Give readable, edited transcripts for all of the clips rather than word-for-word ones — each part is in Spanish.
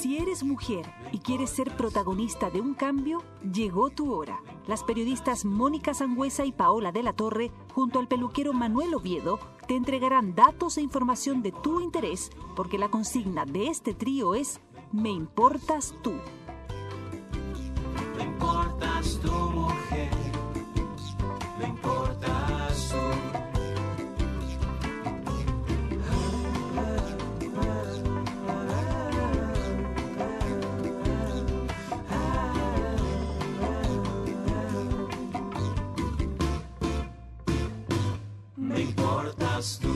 Si eres mujer y quieres ser protagonista de un cambio, llegó tu hora. Las periodistas Mónica Sangüesa y Paola de la Torre, junto al peluquero Manuel Oviedo, te entregarán datos e información de tu interés, porque la consigna de este trío es Me importas tú. Me importas tú, mujer. Me importas tú. Me importas tú.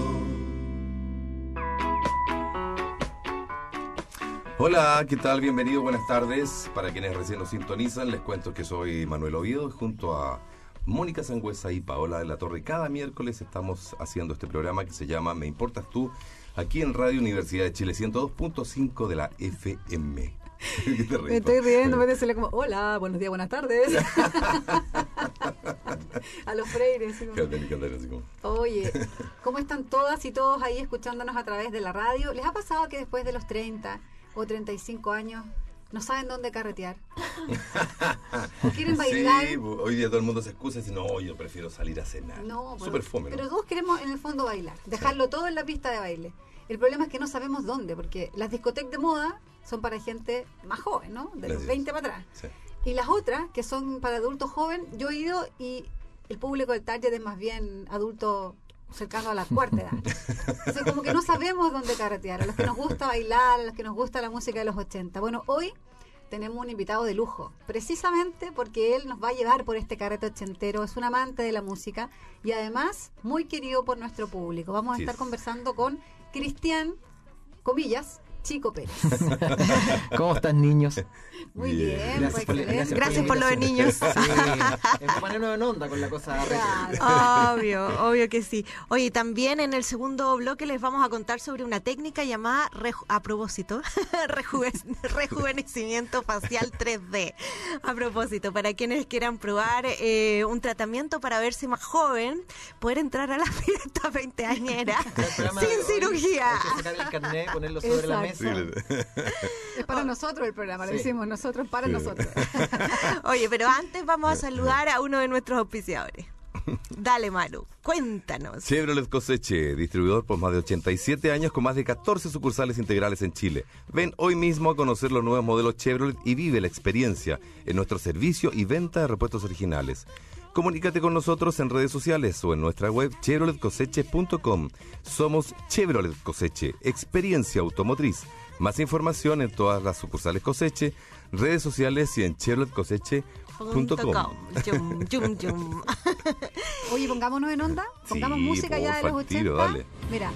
Hola, ¿qué tal? Bienvenido, buenas tardes. Para quienes recién nos sintonizan, les cuento que soy Manuel Oviedo, junto a Mónica Sangüesa y Paola de la Torre. Cada miércoles estamos haciendo este programa que se llama Me importas tú, aquí en Radio Universidad de Chile, 102.5 de la FM. Me estoy riendo, me decirle como, hola, buenos días, buenas tardes. A los freires. Oye, ¿cómo están todas y todos ahí escuchándonos a través de la radio? ¿Les ha pasado que después de los 30 o 35 años no saben dónde carretear? ¿O quieren bailar? Sí, hoy día todo el mundo se excusa y dice, no, yo prefiero salir a cenar. No, súper fome, ¿no? Pero todos queremos en el fondo bailar, dejarlo todo en la pista de baile. El problema es que no sabemos dónde, porque las discotecas de moda son para gente más joven, ¿no? De los 20 para atrás. Sí. Y las otras, que son para adultos jóvenes, yo he ido y el público del target es más bien adulto cercano a la cuarta edad. Entonces, como que no sabemos dónde carretear. A los que nos gusta bailar, a los que nos gusta la música de los 80. Bueno, hoy tenemos un invitado de lujo, precisamente porque él nos va a llevar por este carrete ochentero. Es un amante de la música y además muy querido por nuestro público. Vamos a estar conversando con Cristian, comillas, Chico Pérez. ¿Cómo están, niños? Muy bien, gracias por lo de niños. Sí, es para ponernos en onda con la cosa. Claro. Obvio que sí. Oye, también en el segundo bloque les vamos a contar sobre una técnica llamada, a propósito, rejuvenecimiento facial 3D. A propósito, para quienes quieran probar un tratamiento para verse más joven, poder entrar a la fiesta veinteañera sin cirugía. Hay que sacar el carnet, ponerlo sobre la mesa. Es para nosotros el programa, lo hicimos nosotros para nosotros. Oye, pero antes vamos a saludar a uno de nuestros auspiciadores. Dale, Manu, cuéntanos. Chevrolet Coseche, distribuidor por más de 87 años con más de 14 sucursales integrales en Chile. Ven hoy mismo a conocer los nuevos modelos Chevrolet y vive la experiencia en nuestro servicio y venta de repuestos originales. Comunícate con nosotros en redes sociales o en nuestra web chevroletcoseche.com. Somos Chevrolet Coseche, experiencia automotriz. Más información en todas las sucursales Coseche, redes sociales y en chevroletcoseche.com. Oye, pongámonos en onda, pongamos música ya de los 80. Tiro, dale. Mira,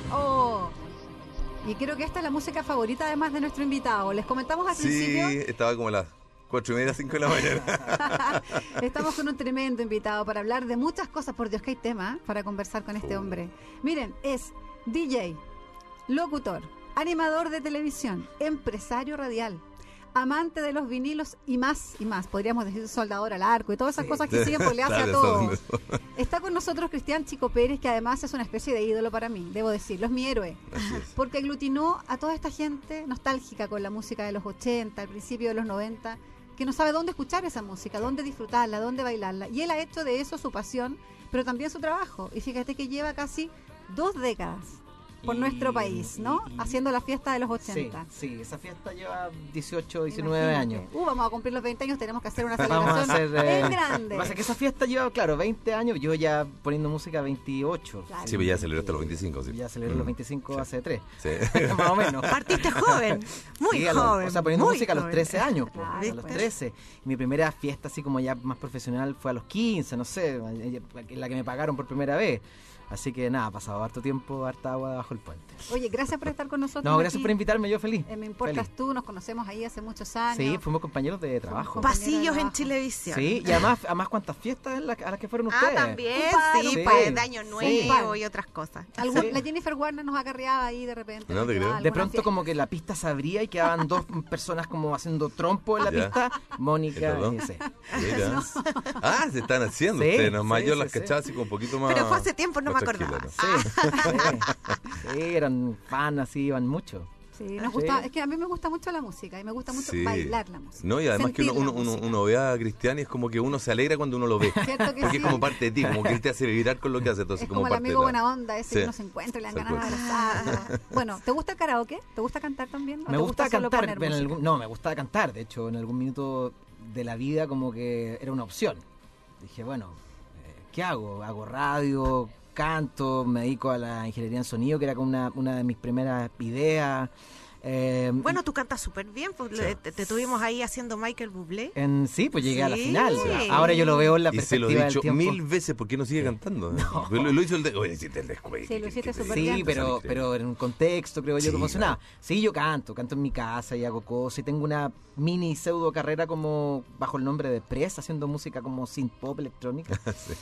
y creo que esta es la música favorita además de nuestro invitado. Les comentamos al principio. Sí, estaba como las 4:30, 5 de la mañana. Estamos con un tremendo invitado para hablar de muchas cosas. Por Dios que hay tema para conversar con este hombre. Miren, es DJ, locutor, animador de televisión, empresario radial, amante de los vinilos y más, podríamos decir soldador al arco y todas esas cosas que siguen porque le hace a todos. Está con nosotros Cristian Chico Pérez, que además es una especie de ídolo para mí, debo decirlo, es mi héroe, porque aglutinó a toda esta gente nostálgica con la música de los 80, al principio de los 90, que no sabe dónde escuchar esa música, dónde disfrutarla, dónde bailarla, y él ha hecho de eso su pasión, pero también su trabajo, y fíjate que lleva casi 2 décadas por nuestro país, ¿no? Haciendo la fiesta de los 80. Sí, esa fiesta lleva 18, 19 años. Vamos a cumplir los 20 años, tenemos que hacer una celebración en grande. Pasa que esa fiesta lleva, claro, 20 años, yo ya poniendo música 28. Claro. Sí, pero ya celebraste los 25, sí. Ya celebré los 25 hace 3. Sí. Más o menos. Partiste joven, muy joven. O sea, poniendo música joven. a los 13 años, pues, Claro, a los 13. Mi primera fiesta así como ya más profesional fue a los 15, no sé, la que me pagaron por primera vez. Así que nada, ha pasado harto tiempo, harta agua debajo del puente. Oye, gracias por estar con nosotros. No, gracias aquí. por invitarme, yo feliz. Me importas feliz. tú, nos conocemos ahí hace muchos años. Sí, fuimos compañeros de trabajo. Pasillos en Chilevisión. Sí, y además cuántas fiestas a las que fueron ustedes. También, Sí, pues de Año Nuevo y otras cosas. Sí. La Jennifer Warner nos acarreaba ahí de repente. No te creo. De pronto como que la pista se abría y quedaban 2 personas como haciendo trompo en la pista. Mónica y ese. Mira. Se están haciendo Sí, ustedes, nomás sí, yo sí, las sí. cachaba así como un poquito más. Pero fue hace tiempo, no me más acordaba. tranquila, ¿no? Sí, eran fan así, iban mucho. Sí, nos gusta, es que a mí me gusta mucho la música y me gusta mucho Sí. bailar la música. No, y además que sentir la uno música. ve a Cristian y es como que uno se alegra cuando uno lo ve. ¿Cierto que Porque sí? es como parte de ti, como que él te hace vibrar con lo que hace. Entonces, Es como el parte amigo de la- buena onda, ese Sí. que uno se encuentra y le dan Tal ganas de abrazarlo. Bueno, ¿te gusta el karaoke? ¿Te gusta cantar también? ¿O Me te gusta solo cantar, poner música? no, me gusta cantar, de hecho, en algún minuto de la vida como que era una opción. Dije, bueno, ¿qué hago? Hago radio, canto, me dedico a la ingeniería en sonido, que era como una de mis primeras ideas. Bueno, tú cantas súper bien, pues te tuvimos ahí haciendo Michael Bublé. Sí, pues llegué a la Sí. final. Ahora yo lo veo en la Y se lo perspectiva he dicho del tiempo. 1000 veces, ¿por qué no sigue cantando? Lo hizo el de... Oye, hiciste el descuento. Sí, lo hiciste súper Sí, bien. pero en un contexto creo yo Sí, que funcionaba. claro. Sí, yo canto en mi casa y hago cosas y tengo una mini pseudo carrera como bajo el nombre de Press, haciendo música como synth pop electrónica.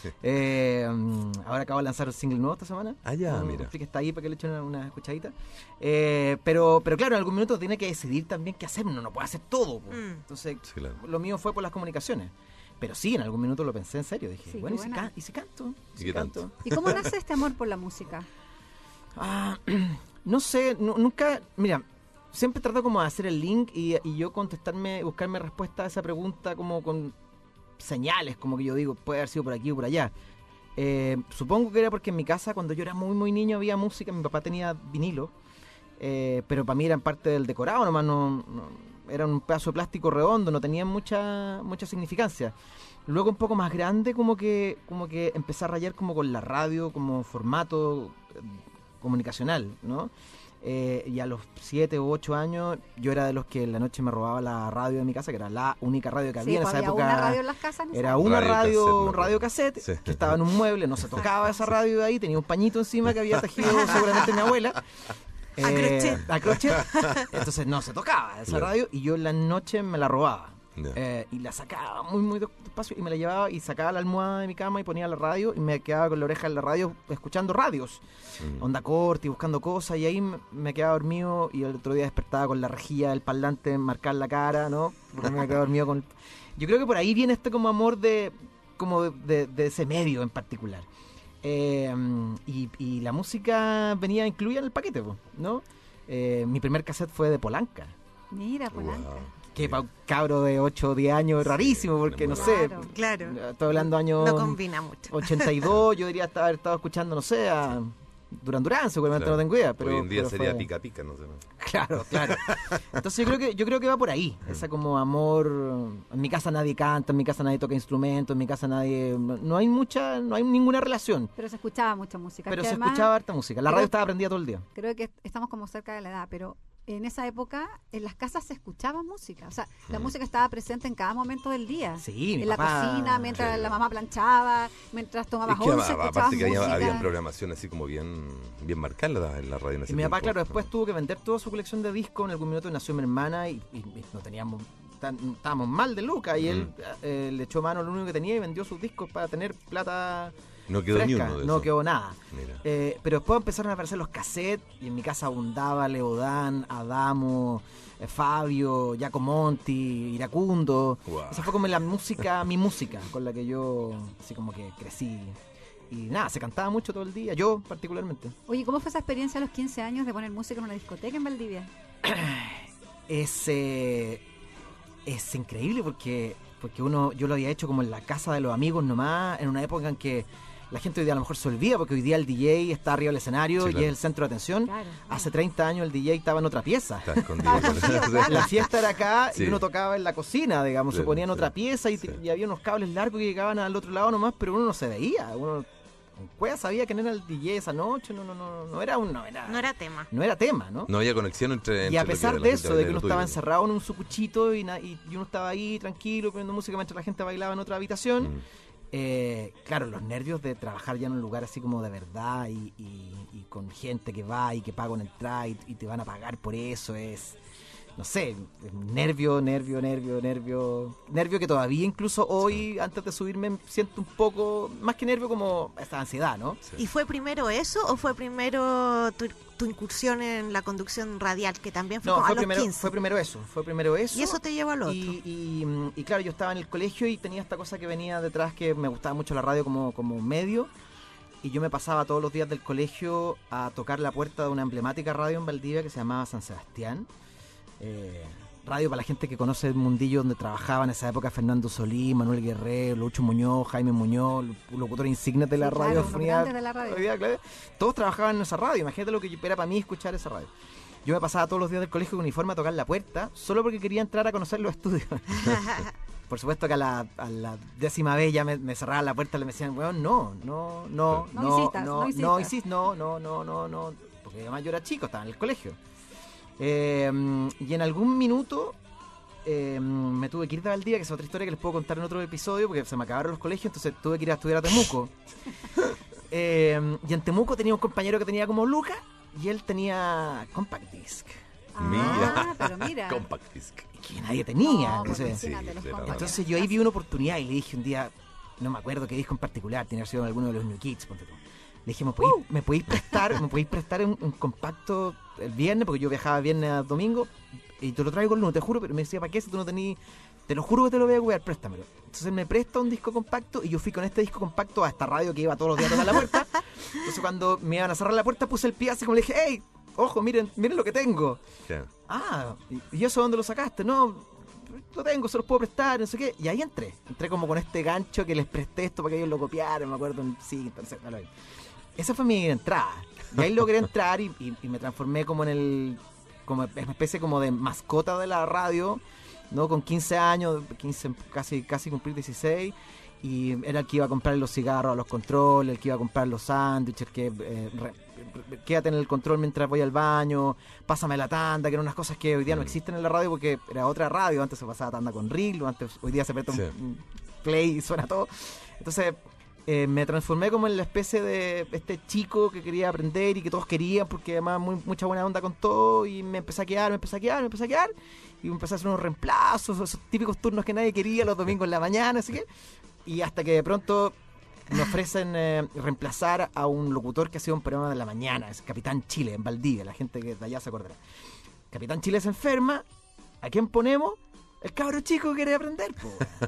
Ahora acabo de lanzar un single nuevo esta semana. Ah, ya, No, mira. así que está ahí para que le echen una escuchadita. Pero claro, en algún minuto tiene que decidir también qué hacer, uno no puede hacer todo. Po. Entonces, Sí, claro. lo mío fue por las comunicaciones. Pero sí, en algún minuto lo pensé en serio. Dije, Sí, bueno, qué ¿y si, buena. ¿y si canto? ¿Y qué tanto? ¿Y cómo nace este amor por la música? Ah, no sé, nunca, mira, siempre trato como de hacer el link y yo buscarme respuesta a esa pregunta como con señales, como que yo digo, puede haber sido por aquí o por allá. Supongo que era porque en mi casa cuando yo era muy muy niño había música, mi papá tenía vinilo, pero para mí eran parte del decorado nomás, era un pedazo de plástico redondo, no tenía mucha significancia. Luego un poco más grande como que empecé a rayar como con la radio como formato comunicacional, ¿no? Y a los 7 u 8 años yo era de los que en la noche me robaba la radio de mi casa, que era la única radio que había Sí, en pues esa había época. una radio en las casas. ¿no? Era una radio, un me radio acuerdo. cassette Sí. que estaba en un mueble, no se tocaba esa radio de ahí, tenía un pañito encima que había tejido seguramente mi abuela. A crochet. A crochet. Entonces no se tocaba esa Claro. radio y yo en la noche me la robaba. Ya. Y la sacaba muy despacio y me la llevaba y sacaba la almohada de mi cama y ponía la radio y me quedaba con la oreja en la radio escuchando radios. Onda corta y buscando cosas y ahí me quedaba dormido y el otro día despertaba con la rejilla del parlante marcar la cara, ¿no? Porque me quedaba dormido con... Yo creo que por ahí viene este como amor de ese medio en particular. Y la música venía incluida en el paquete, po, ¿no? Mi primer cassette fue de Polanca. Mira, Polanca. Wow. Que para un cabro de 8 o 10 años es rarísimo, porque no sé, Claro. Claro, estoy hablando años no combina mucho. 82, yo diría haber estado escuchando, no sé, a Duran Duran, seguramente Claro. no tengo idea, pero Hoy en día pero sería fue- pica pica, no sé. Claro. Entonces yo creo que va por ahí, esa como amor. En mi casa nadie canta, en mi casa nadie toca instrumentos, en mi casa nadie, no hay ninguna relación, Pero se escuchaba mucha música. pero que se además, escuchaba harta música. La creo- radio estaba prendida todo el día. Creo que estamos como cerca de la edad, pero en esa época en las casas se escuchaba música. O sea, la música estaba presente en cada momento del día. Sí, mi en la papá- cocina, mientras Sí. la mamá planchaba, mientras tomabas Es que once, aparte escuchabas que música. había programación así como bien marcada en la radio en ese Y mi papá, tiempo. claro, después tuvo que vender toda su colección de discos. En algún minuto nació mi hermana y no teníamos, estábamos mal de lucas. Y él le echó mano a lo único que tenía y vendió sus discos para tener plata No quedó ni fresca. uno de No eso. quedó nada. Mira. Pero después empezaron a aparecer los cassettes y en mi casa abundaba Leodán, Adamo, Fabio, Giacomonti, Iracundo. Guau. Esa fue como mi música con la que yo así como que crecí. Y nada, se cantaba mucho todo el día, yo particularmente. Oye, ¿cómo fue esa experiencia a los 15 años de poner música en una discoteca en Valdivia? Es increíble porque yo lo había hecho como en la casa de los amigos nomás, en una época en que la gente hoy día a lo mejor se olvida porque hoy día el DJ está arriba del escenario Sí, y claro. es el centro de atención. Claro. Hace 30 años el DJ estaba en otra pieza. Está escondido. La fiesta era acá Sí. y uno tocaba en la cocina, digamos, se Claro, ponía en sí, otra pieza y, sí. y había unos cables largos que llegaban al otro lado nomás, pero uno no se veía. Uno en cueva sabía quién era el DJ esa noche, no era No era tema. no era tema, ¿no? No había conexión entre Y a lo que pesar la de gente eso, de que bailaba uno y lo estaba tuyo. encerrado en un sucuchito y uno estaba ahí tranquilo poniendo música mientras la gente bailaba en otra habitación, claro, los nervios de trabajar ya en un lugar así como de verdad y con gente que va y que paga una entrada y te van a pagar por eso es... No sé, nervio que todavía incluso hoy, antes de subirme, siento un poco, más que nervio, como esta ansiedad, ¿no? Sí. ¿Y fue primero eso o fue primero tu incursión en la conducción radial, que también fue No, como a fue los primero, 15? fue primero eso. Y eso te llevó al otro. Y claro, yo estaba en el colegio y tenía esta cosa que venía detrás, que me gustaba mucho la radio como medio. y yo me pasaba todos los días del colegio a tocar la puerta de una emblemática radio en Valdivia que se llamaba San Sebastián. Radio para la gente que conoce el mundillo donde trabajaba en esa época Fernando Solís, Manuel Guerrero, Lucho Muñoz, Jaime Muñoz, locutores insignes de la Sí, radio. claro, los grandes de la radio. Claro. Todos trabajaban en esa radio. Imagínate lo que era para mí escuchar esa radio. Yo me pasaba todos los días del colegio con uniforme a tocar la puerta solo porque quería entrar a conocer los estudios. Por supuesto que a la 10ª vez ya me cerraban la puerta y me decían, weón, no, porque además yo era chico, estaba en el colegio. Y en algún minuto me tuve que ir de Valdivia, que es otra historia que les puedo contar en otro episodio, porque se me acabaron los colegios, entonces tuve que ir a estudiar a Temuco. Y en Temuco tenía un compañero que tenía como Lucas, y él tenía Compact Disc. Pero mira. Compact Disc. Que nadie tenía. No, pues Entonces, imagínate, los sí, compañeros. entonces yo ahí vi una oportunidad y le dije un día, no me acuerdo qué disco en particular, tenía que ser alguno de los New Kids, ponte tú. Le dije, ¿me podéis prestar un compacto el viernes? Porque yo viajaba viernes a domingo y te lo traigo el lunes, te juro, pero me decía, ¿para qué si tú no tenías? Te lo juro que te lo voy a cuidar, préstamelo. Entonces me presta un disco compacto y yo fui con este disco compacto a esta radio que iba todos los días a tocar la puerta. Entonces cuando me iban a cerrar la puerta puse el pie así como le dije, ¡hey! Ojo, miren lo que tengo. Yeah. ¿Y eso dónde lo sacaste? No, lo tengo, se los puedo prestar, no sé qué. Y ahí entré como con este gancho que les presté esto para que ellos lo copiaran, me acuerdo sí, entonces, esa fue mi entrada. Y ahí logré entrar y me transformé como en como una especie como de mascota de la radio, ¿no? Con 15 años, casi cumplir 16, y era el que iba a comprar los cigarros a los controles, el que iba a comprar los sándwiches, que quédate en el control mientras voy al baño, pásame la tanda, que eran unas cosas que hoy día no existen en la radio porque era otra radio, antes se pasaba tanda con reel, hoy día se aprieta un play y suena todo. Entonces me transformé como en la especie de este chico que quería aprender y que todos querían porque además mucha buena onda con todo, y me empecé a quedar y empecé a hacer unos reemplazos, esos típicos turnos que nadie quería los domingos en la mañana, así que, y hasta que de pronto me ofrecen reemplazar a un locutor que hacía un programa de la mañana, es Capitán Chile en Valdivia, la gente que de allá se acordará. Capitán Chile se enferma, ¿a quién ponemos? El cabro chico quiere aprender, po.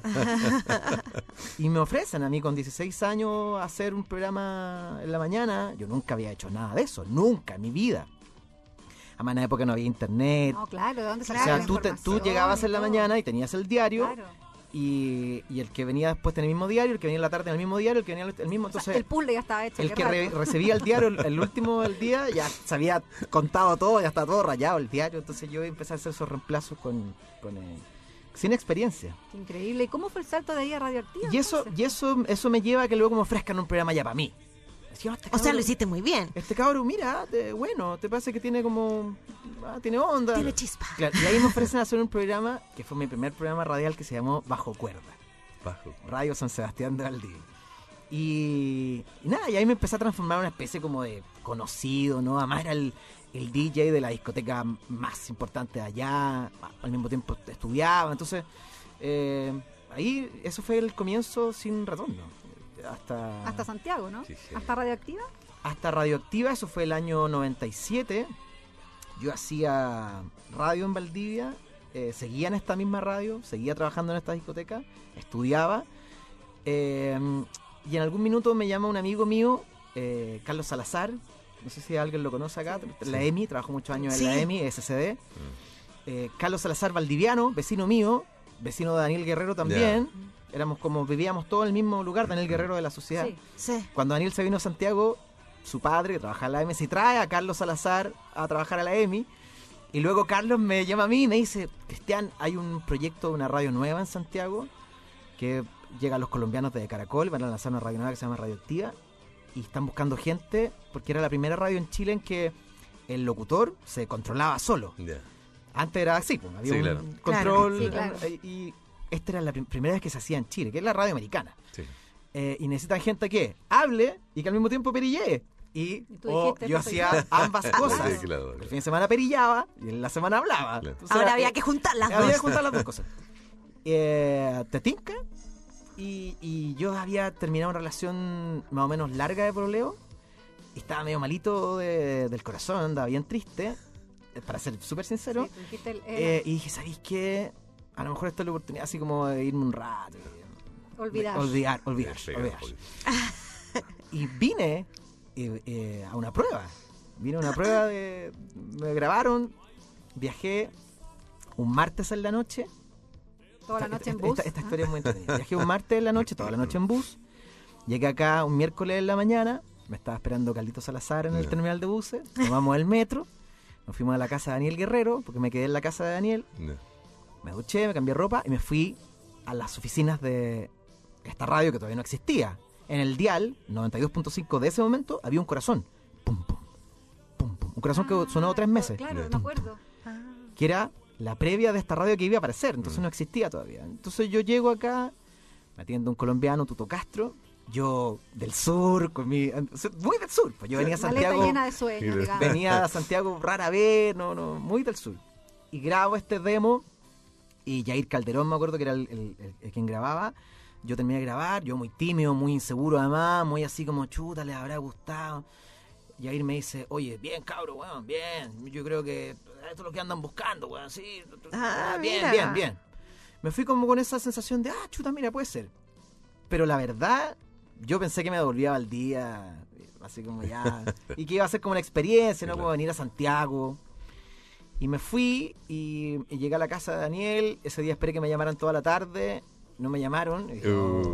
Y me ofrecen a mí con 16 años hacer un programa en la mañana. Yo nunca había hecho nada de eso, nunca en mi vida. Además en la época no había internet. No, claro, ¿de dónde O sacaba sea, la tú información llegabas en la y todo? mañana y tenías el diario, Claro. y el que venía después tenía el mismo diario, el que venía en la tarde en el mismo diario, el que venía el mismo, O sea, entonces el puzzle ya estaba hecho. el qué que rato. recibía el diario el último del día ya se había contado todo, ya está todo rayado el diario, entonces yo empecé a hacer esos reemplazos sin experiencia. Qué increíble. ¿Y cómo fue el salto de ahí a Radioactiva? Y eso me lleva a que luego me ofrezcan un programa ya para mí. Decía, este O sea, cabro- lo hiciste muy bien. Este cabrón, mira, bueno, te parece que tiene como... tiene onda. Tiene chispa. Claro, y ahí me ofrecen hacer un programa que fue mi primer programa radial que se llamó Bajo Cuerda. Radio San Sebastián de Valdivia. Y nada, y ahí me empecé a transformar en una especie como de conocido, ¿no? Además era el DJ de la discoteca más importante de allá, al mismo tiempo estudiaba, entonces ahí eso fue el comienzo sin retorno. Hasta Santiago, ¿no? Sí. Hasta Radioactiva. Hasta Radioactiva, eso fue el año 97. Yo hacía radio en Valdivia, seguía en esta misma radio, seguía trabajando en esta discoteca, estudiaba, y en algún minuto me llama un amigo mío, Carlos Salazar, no sé si alguien lo conoce acá, la EMI, trabajó muchos años en la EMI, SCD. Carlos Salazar, valdiviano, vecino mío, vecino de Daniel Guerrero también. Éramos como, vivíamos todos en el mismo lugar, Daniel Guerrero de la sociedad. Sí. Cuando Daniel se vino a Santiago, su padre, que trabajaba en la EMI, se trae a Carlos Salazar a trabajar a la EMI. Y luego Carlos me llama a mí y me dice, Cristian, hay un proyecto de una radio nueva en Santiago que llegan los colombianos de Caracol, van a lanzar una radio nueva que se llama Radioactiva, y están buscando gente porque era la primera radio en Chile en que el locutor se controlaba solo. Antes era así, pues, había un control, Claro. y esta era la primera vez que se hacía en Chile, que es la radio americana. Y necesitan gente que hable y que al mismo tiempo perillee. Y tú dijiste, yo esto soy hacía ambas cosas. Sí, claro. El fin de semana perillaba y en la semana hablaba. Claro. Entonces, Ahora había que juntar las había que dos. juntar las dos cosas. Te tinca. Y yo había terminado una relación más o menos larga de pololeo. Y estaba medio malito del corazón, andaba bien triste. Para ser súper sincero. Sí, tú dijiste Y dije, ¿sabéis qué? A lo mejor esta es la oportunidad así como de irme un rato. olvidar. Olvidar. Y vine a una prueba. Me grabaron, viajé un martes en la noche. Toda la noche en bus. Esta historia es muy entretenida. Viajé un martes en la noche, toda la noche en bus. Llegué acá un miércoles en la mañana. Me estaba esperando Carlito Salazar en el terminal de buses. Tomamos el metro. Nos fuimos a la casa de Daniel Guerrero, porque me quedé en la casa de Daniel. Me duché, me cambié ropa y me fui a las oficinas de esta radio que todavía no existía. En el dial 92.5 de ese momento había un corazón. Pum, pum, pum, pum. Un corazón que sonó 3 meses. Claro, me acuerdo. Que era la previa de esta radio que iba a aparecer. Entonces no existía todavía. Entonces yo llego acá, me atiende un colombiano, Tuto Castro. Yo del sur, muy del sur. Pues yo venía a Santiago. Maleta llena de sueños, digamos. Venía a Santiago rara vez, muy del sur. Y grabo este demo. Y Jair Calderón, me acuerdo que era el quien grababa. Yo terminé de grabar, yo muy tímido, muy inseguro además, muy así como chuta, les habrá gustado. Jair me dice, oye, bien cabro, weón, bien. Yo creo que esto es lo que andan buscando, weón, sí. Bien. Me fui como con esa sensación de, chuta, mira, puede ser. Pero la verdad, yo pensé que me devolvía al día, así como ya. Y que iba a ser como una experiencia, ¿no? Como venir a Santiago. Y me fui y llegué a la casa de Daniel. Ese día esperé que me llamaran toda la tarde. No me llamaron. Y dije,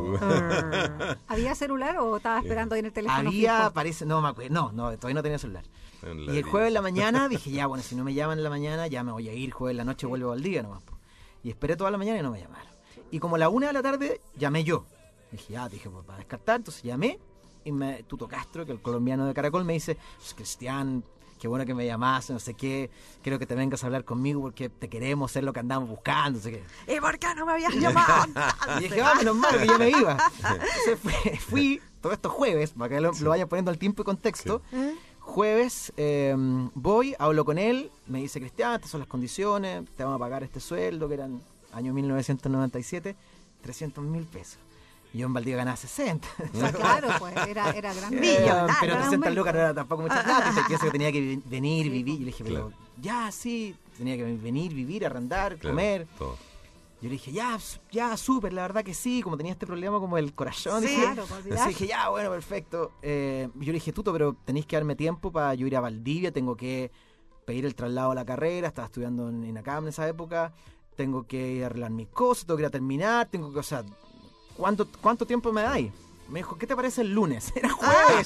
¿Había celular o estaba esperando ahí en el teléfono había, fijo? parece, no me acuerdo. No, todavía no tenía celular. Y el jueves en la mañana dije, ya, bueno, si no me llaman en la mañana, ya me voy a ir. Jueves en la noche vuelvo al día nomás. Y esperé toda la mañana y no me llamaron. Y como a la 1 de la tarde, llamé yo. Dije, pues para descartar. Entonces llamé y Tuto Castro, que el colombiano de Caracol, me dice, Cristian, qué bueno que me llamaste, no sé qué, quiero que te vengas a hablar conmigo porque te queremos, ser lo que andamos buscando, no sé qué. ¿Y por qué no me habías llamado? Y dije, menos mal que yo me iba. Entonces fui todo esto jueves, para que lo vaya poniendo al tiempo y contexto. Jueves voy, hablo con él, me dice, Cristian, estas son las condiciones, te vamos a pagar este sueldo, que eran año 1997, 300.000 pesos. Y yo en Valdivia ganaba 60. O sea, claro, pues era gran pero 300 lucas no era tampoco mucha plata. Y pienso que tenía que venir, vivir. Y le dije, pero ya sí, tenía que venir, vivir, arrendar, comer. Todo. Yo le dije, ya, súper, la verdad que sí. Como tenía este problema como el corazón. Sí, dije, claro, entonces dije, ya, bueno, perfecto. Yo le dije, Tuto, pero tenéis que darme tiempo para yo ir a Valdivia. Tengo que pedir el traslado a la carrera. Estaba estudiando en INACAM en esa época. Tengo que ir a arreglar mis cosas, tengo que ir a terminar. Tengo que, o sea, ¿cuánto tiempo me dais? Me dijo, ¿qué te parece el lunes? Era jueves.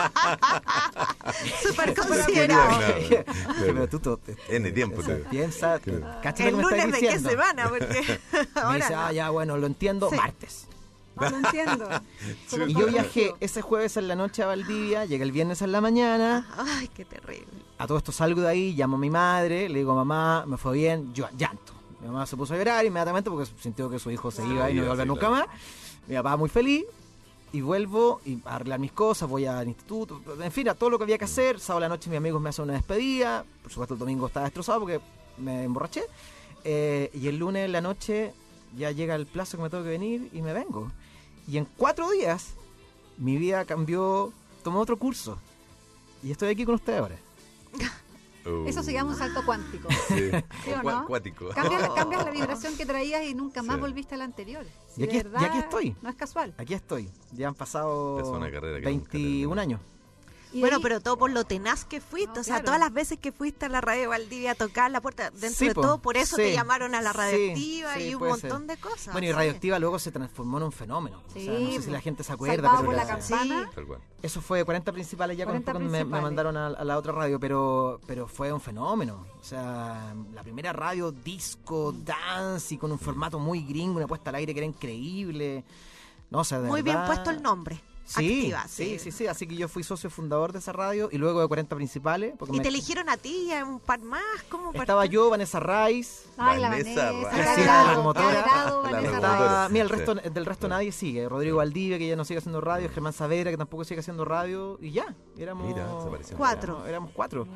Súper considerado. Pero tú N tiempo. Piensa, cacha el lo que me lunes estás de qué diciendo. semana, porque Me dice, ya, bueno, lo entiendo, Sí. martes. No lo entiendo. Y yo viajé ese jueves en la noche a Valdivia, llegué el viernes en la mañana. Ay, qué terrible. A todo esto salgo de ahí, llamo a mi madre, le digo, mamá, me fue bien, yo llanto. Mi mamá se puso a llorar inmediatamente porque sintió que su hijo se iba y no iba a volver nunca más. Mi papá muy feliz. Y vuelvo a arreglar mis cosas, voy al instituto, en fin, a todo lo que había que hacer. Sábado a la noche mis amigos me hacen una despedida. Por supuesto el domingo estaba destrozado porque me emborraché. Y el lunes en la noche ya llega el plazo que me tengo que venir y me vengo. Y en 4 días mi vida cambió, tomó otro curso. Y estoy aquí con ustedes ahora. Eso se llama un salto cuántico. Sí. ¿Sí o no? Acuático. Cambias la vibración que traías y nunca más volviste a la anterior. Y aquí, de verdad, y aquí estoy. No es casual. Aquí estoy. Ya han Es pasado una carrera que 21 años. Y Bueno, ahí- pero todo por lo tenaz que fuiste. No, O sea, claro. todas las veces que fuiste a la radio Valdivia a tocar la puerta, dentro Sí, de po, todo, por eso sí, te llamaron a la sí, radioactiva sí, y un puede montón ser. de cosas. Bueno, y sí. Radioactiva luego se transformó en un fenómeno. Sí, o sea, no sé si la gente se acuerda, Salvado pero por la la- campana. Sí. Tal cual. eso fue 40 principales ya 40 cuando me principales. mandaron a la otra radio, pero fue un fenómeno. O sea, la primera radio disco, dance y con un formato muy gringo, una puesta al aire que era increíble. No, o sea, de Muy bien verdad- puesto el nombre. Sí, Activa, sí. Así que yo fui socio fundador de esa radio y luego de 40 principales. Porque Y me- te eligieron a ti y a un par más. ¿Cómo estaba yo, Vanessa Rice. Ay, la Vanessa Vanessa. Reyes. qué Sí, agrado, la locomotora. qué agrado, La Vanessa locomotora. Reyes. Mira, el Sí. resto, del resto nadie sigue. Rodrigo Valdivia, que ya no sigue haciendo radio, Germán Saavedra, que tampoco sigue haciendo radio, y ya. Éramos, Mira, desapareció. 4. Éramos 4.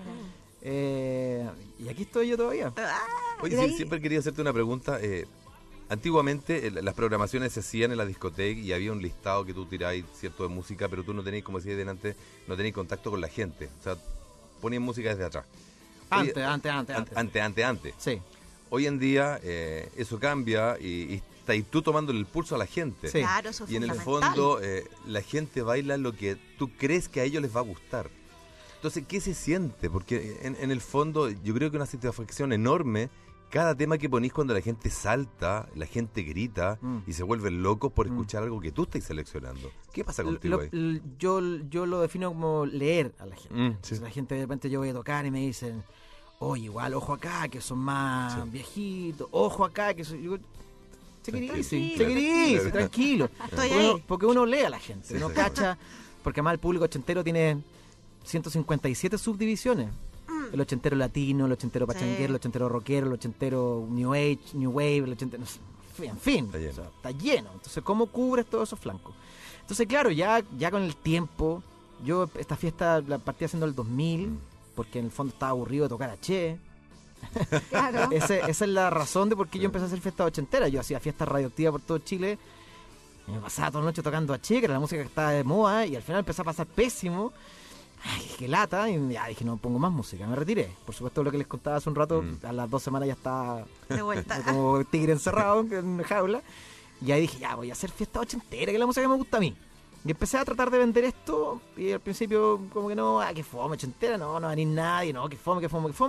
Y aquí estoy yo todavía. Oye, Y de sí, ahí- siempre quería hacerte una pregunta. Antiguamente las programaciones se hacían en la discoteca y había un listado que tú tiráis, cierto, de música, pero tú no tenías, como decía delante, no tenías contacto con la gente. O sea, ponías música desde atrás. Oye, Antes. antes. Sí. Hoy en día eso cambia y está ahí tú tomándole el pulso a la gente. Sí. Claro, eso es Y en el fundamental. fondo, la gente baila lo que tú crees que a ellos les va a gustar. Entonces, ¿qué se siente? Porque en el fondo, yo creo que una satisfacción enorme, cada tema que ponís cuando la gente salta, la gente grita y se vuelven locos por escuchar algo que tú estás seleccionando. ¿Qué pasa contigo ahí? Yo lo defino como leer a la gente. Sí. Entonces, la gente de repente yo voy a tocar y me dicen, oye, igual, ojo acá, que son más viejitos, ojo acá, que son... Yo, tranquilo. Estoy ahí. Porque uno lee a la gente, Sí, uno sí. cacha, porque además el público ochentero tiene 157 subdivisiones. El ochentero latino, el ochentero pachanguero, el ochentero rockero, el ochentero new age, new wave, el ochentero... En fin, Está lleno. o sea, está lleno. Entonces, ¿cómo cubres todos esos flancos? Entonces, claro, ya con el tiempo, yo esta fiesta la partí haciendo el 2000, porque en el fondo estaba aburrido de tocar a Che. Claro. Esa es la razón de por qué yo empecé a hacer fiestas ochenteras. Yo hacía fiestas radioactivas por todo Chile y me pasaba toda la noche tocando a Che, que era la música que estaba de moda, y al final empecé a pasar pésimo. Ay, qué lata, y ya dije, no pongo más música, me retiré. Por supuesto, lo que les contaba hace un rato, a las 2 semanas ya estaba De vuelta. como tigre encerrado en una jaula. Y ahí dije, ya, voy a hacer fiesta ochentera, que es la música que me gusta a mí. Y empecé a tratar de vender esto, y al principio como que no, que fome, ochentera, no va a venir nadie, no, que fome.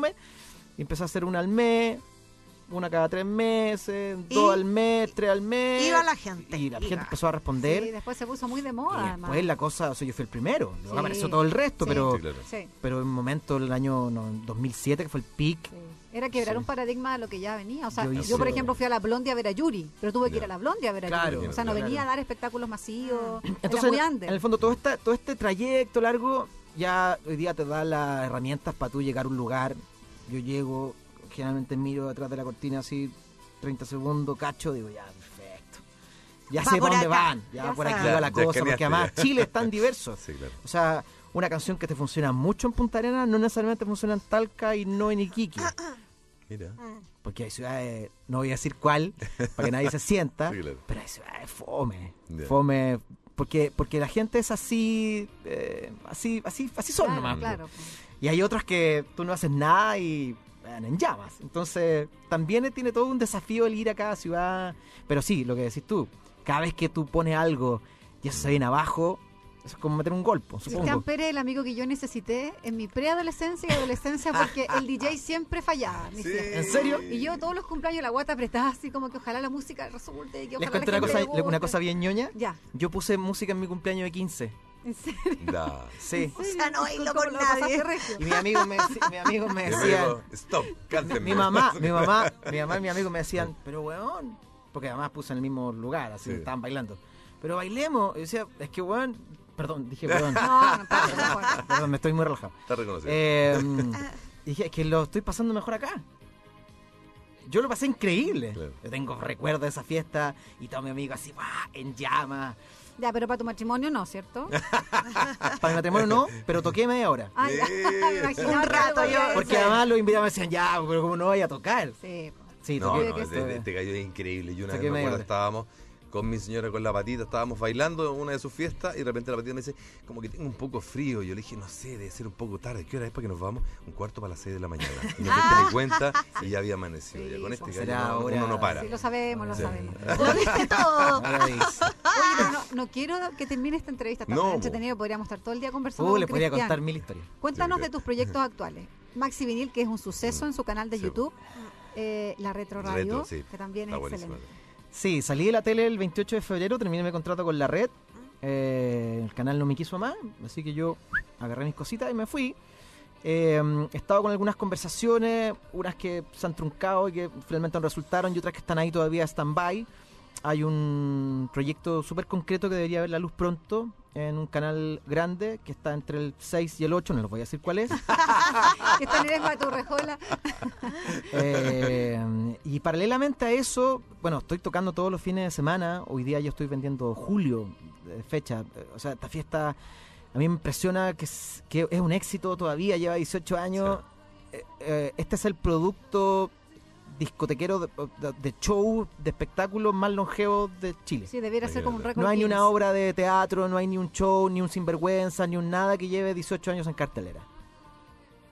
Y empecé a hacer una al mes, una cada 3 meses, Y 2 al mes, 3 al mes. iba la gente. Y la gente Iba. empezó a responder. Sí, después se puso muy de Y moda, además. después la cosa, o sea, yo fui el primero, luego Sí. apareció todo el resto, Sí. pero Sí, claro. Sí, en un momento el año 2007, que fue el peak, sí. Era quebrar Sí. un paradigma de lo que ya venía. O sea, Yo yo, hice- por ejemplo, fui a la Blondie a ver a Yuri, pero tuve que ir Ya. a la Blondie a ver a Claro, Yuri. O sea, no claro. venía a dar espectáculos masivos. Entonces, era muy en under. el fondo, todo este trayecto largo, ya hoy día te da las herramientas para tú llegar a un lugar. Yo llego, generalmente miro detrás de la cortina así, 30 segundos, cacho, digo, ya, perfecto. Ya Va sé por para dónde acá. van, ya Ya por aquí sabes. va la Ya cosa, escaneaste, porque además ya. Chile es tan diverso. Sí, claro. O sea, una canción que te funciona mucho en Punta Arenas no necesariamente funciona en Talca y no en Iquique. Mira. Porque hay ciudades, no voy a decir cuál, para que nadie se sienta, Sí, claro. pero hay ciudades fome. Ya. Fome, porque la gente es así, así son Claro, nomás. claro. Y hay otras que tú no haces nada y van en llamas. Entonces, también tiene todo un desafío el ir a cada ciudad. Pero sí, lo que decís tú, cada vez que tú pones algo y eso se viene abajo, eso es como meter un golpe, Cristian supongo. Pérez, el amigo que yo necesité en mi preadolescencia y adolescencia, porque el DJ siempre fallaba. Me Sí. decía. ¿En serio? Y yo todos los cumpleaños la guata apretada así como que ojalá la música resulte y que Les ojalá cuento la una gente cosa, le una guste. cosa bien ñoña. Ya, Yo puse música en mi cumpleaños de 15. en serio. Da. Sí. O sea, no bailo ¿Cómo con lo pasaste, nadie. regio? Y mi amigo me Y decía, luego, stop, cántenme. mi mamá y mi amigo me decían, pero weón, porque además puse en el mismo lugar, así Sí. estaban bailando. Pero bailemos. Y decía, es que weón, perdón, No, no, pasa, perdón, me estoy muy relajado. Está reconocido. Dije, es que lo estoy pasando mejor acá. Yo lo pasé increíble. Claro. Yo tengo recuerdos de esa fiesta y todo mi amigo así, ¡guau! En llamas. Ya, pero para tu matrimonio no, ¿cierto? Para mi matrimonio no, pero toqué media hora. Ah, ya, me imaginaba Un que rato algo yo, de Porque eso. además los invitados me decían, ya, pero ¿cómo no vaya a tocar? Sí, Sí, No, toqué. no, que este gallo es increíble. Yo una Saqué vez me media acuerdo, hora. estábamos con mi señora, con la Patita, estábamos bailando en una de sus fiestas y de repente la Patita me dice, como que tengo un poco frío. Yo le dije, no sé, debe ser un poco tarde. ¿Qué hora es para que nos vamos? 1:45 de la mañana. Y no te di cuenta y ya había amanecido. Sí, Ya con este pues, será gallo ahora. uno no para. sí, lo sabemos, lo Sí. sabemos. Lo viste todo. Ahora dice. Oye, pero no quiero que termine esta entrevista tan No, entretenido, podríamos estar todo el día conversando Le con podría Cristian. contar 1000 historias. Cuéntanos Sí, de tus proyectos actuales. Maxi Vinil, que es un suceso en su canal de Sí. YouTube. La Retro Radio, Retro, sí. que también es Está buenísimo. excelente. Sí, salí de la tele el 28 de febrero, terminé mi contrato con la red. El canal no me quiso más, así que yo agarré mis cositas y me fui. He estado con algunas conversaciones, unas que se han truncado y que finalmente no resultaron, y otras que están ahí todavía stand-by. Hay un proyecto súper concreto que debería ver la luz pronto en un canal grande que está entre el 6 y el 8, no les voy a decir cuál es. Que esta eres Maturrejola. Y paralelamente a eso, bueno, estoy tocando todos los fines de semana. Hoy día yo estoy vendiendo julio de fecha. O sea, esta fiesta a mí me impresiona que es un éxito todavía, lleva 18 años. Este es el producto discotequero de show, de espectáculos más longevos de Chile. Sí, debiera ser como un récord. No hay ni una Guinness. obra de teatro, no hay ni un show, ni un sinvergüenza, ni un nada que lleve 18 años en cartelera.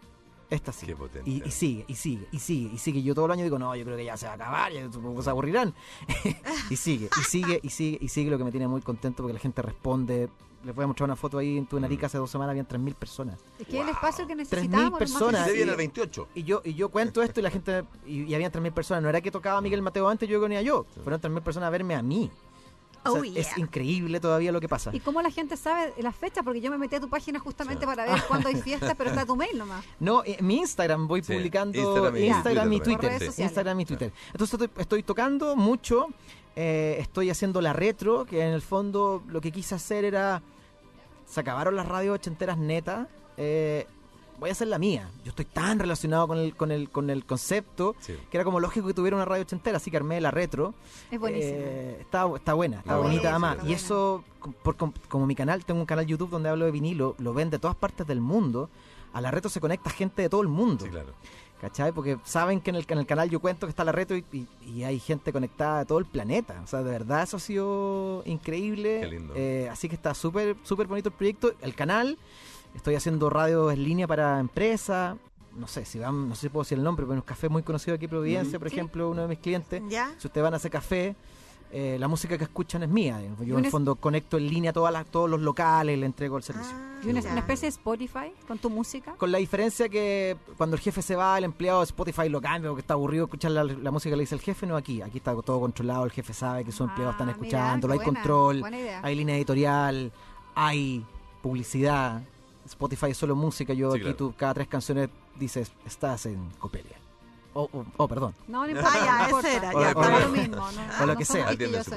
Esta sí. Qué potente. Y sigue. Yo todo el año digo, no, yo creo que ya se va a acabar, ya se aburrirán. y sigue. Lo que me tiene muy contento porque la gente responde. Les voy a mostrar una foto ahí en Arica hace 2 semanas, habían 3.000 personas. Es que es el espacio que 3.000 necesitamos. personas. Se viene el 28. Y yo cuento esto y la gente, y habían 3.000 personas. No era que tocaba Miguel Mateo antes, yo venía yo. Fueron 3.000 personas a verme a mí. O sea, es increíble todavía lo que pasa. ¿Y cómo la gente sabe las fechas? Porque yo me metí a tu página justamente para ver cuándo hay fiestas, pero está tu mail nomás. No, mi Instagram voy publicando Instagram y Twitter. Instagram y Twitter. Entonces estoy tocando mucho, estoy haciendo la retro, que en el fondo lo que quise hacer era, se acabaron las radios ochenteras netas, voy a hacer la mía. Yo estoy tan relacionado con el concepto que era como lógico que tuviera una radio ochentera, así que armé la retro. Es buenísima. Está buena, está bonita además. Y eso, como mi canal, tengo un canal YouTube donde hablo de vinilo, lo ven de todas partes del mundo. A la retro se conecta gente de todo el mundo. Sí, claro. ¿Cachai? Porque saben que en el canal yo cuento que está la retro y hay gente conectada de todo el planeta. O sea, de verdad eso ha sido increíble. Qué lindo. Así que está súper bonito el proyecto. El canal. Estoy haciendo radio en línea para empresas. No sé si puedo decir el nombre, pero es un café muy conocido aquí en Providencia, por ejemplo, uno de mis clientes. ¿Ya? Si ustedes van a ese café, la música que escuchan es mía. Yo en el fondo conecto en línea todos los locales, le entrego el servicio. ¿Y una especie de Spotify con tu música? Con la diferencia que cuando el jefe se va, el empleado de Spotify lo cambia porque está aburrido escuchar la música que le dice el jefe. No, aquí está todo controlado, el jefe sabe que sus empleados están escuchando, hay control, hay línea editorial, hay publicidad. Spotify es solo música, tú cada 3 canciones dices, estás en Copelia. Perdón. No importa. Ese era. O Ya lo lo mismo. o lo que sea.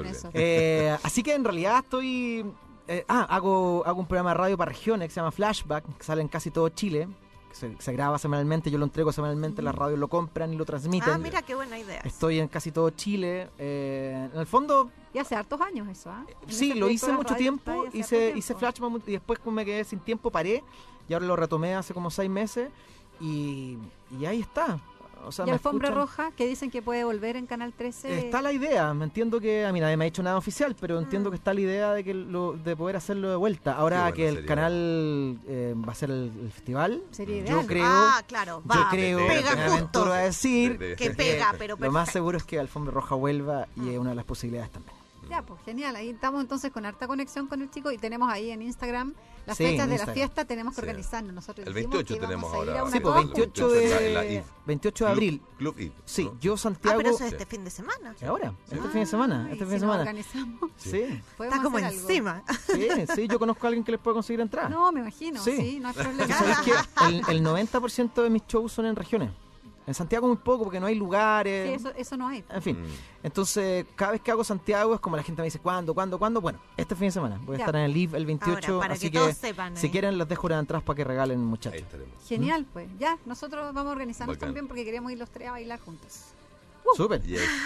Así que en realidad estoy... hago un programa de radio para regiones que se llama Flashback, que sale en casi todo Chile. Se graba semanalmente, yo lo entrego semanalmente, las radios lo compran y lo transmiten. Mira qué buena idea. Estoy en casi todo Chile. En el fondo... Y hace hartos años eso, Sí, lo hice mucho tiempo, hice Flashback y después me quedé sin tiempo, paré y ahora lo retomé hace como 6 meses y ahí está. O sea, y Alfombra Roja, que dicen que puede volver en Canal 13. Está la idea, me entiendo que, a mí nadie me ha dicho nada oficial, pero entiendo que está la idea de poder hacerlo de vuelta. Ahora que el canal va a ser el festival, sería ideal. yo creo, claro, yo creo, pega me justo. aventuro a decir que pega, pero lo más seguro es que Alfombra Roja vuelva y es una de las posibilidades también. Ya, pues genial, ahí estamos entonces con harta conexión con el chico y tenemos ahí en Instagram las fechas de la fiesta, tenemos que organizarnos. Nosotros el 28 tenemos ahora. Sí, pues 28 de abril. Club Eve. Sí, yo Santiago. Pero eso es este fin de semana. Ahora, este fin de semana. Nos organizamos. Sí. Está como encima. Sí, yo conozco a alguien que les puede conseguir entrar. No, me imagino, sí, no hay problema. ¿Sabes qué? El 90% de mis shows son en regiones. En Santiago muy poco porque no hay lugares. Sí, eso no hay. En fin, entonces cada vez que hago Santiago es como la gente me dice, ¿cuándo? Bueno, este fin de semana voy a estar en el Live el 28, ahora, así que todos sepan, si quieren les dejo una entrada para que regalen, muchachos. Genial, pues. Ya, nosotros vamos a organizarnos también porque queremos ir los 3 a bailar juntos. Súper.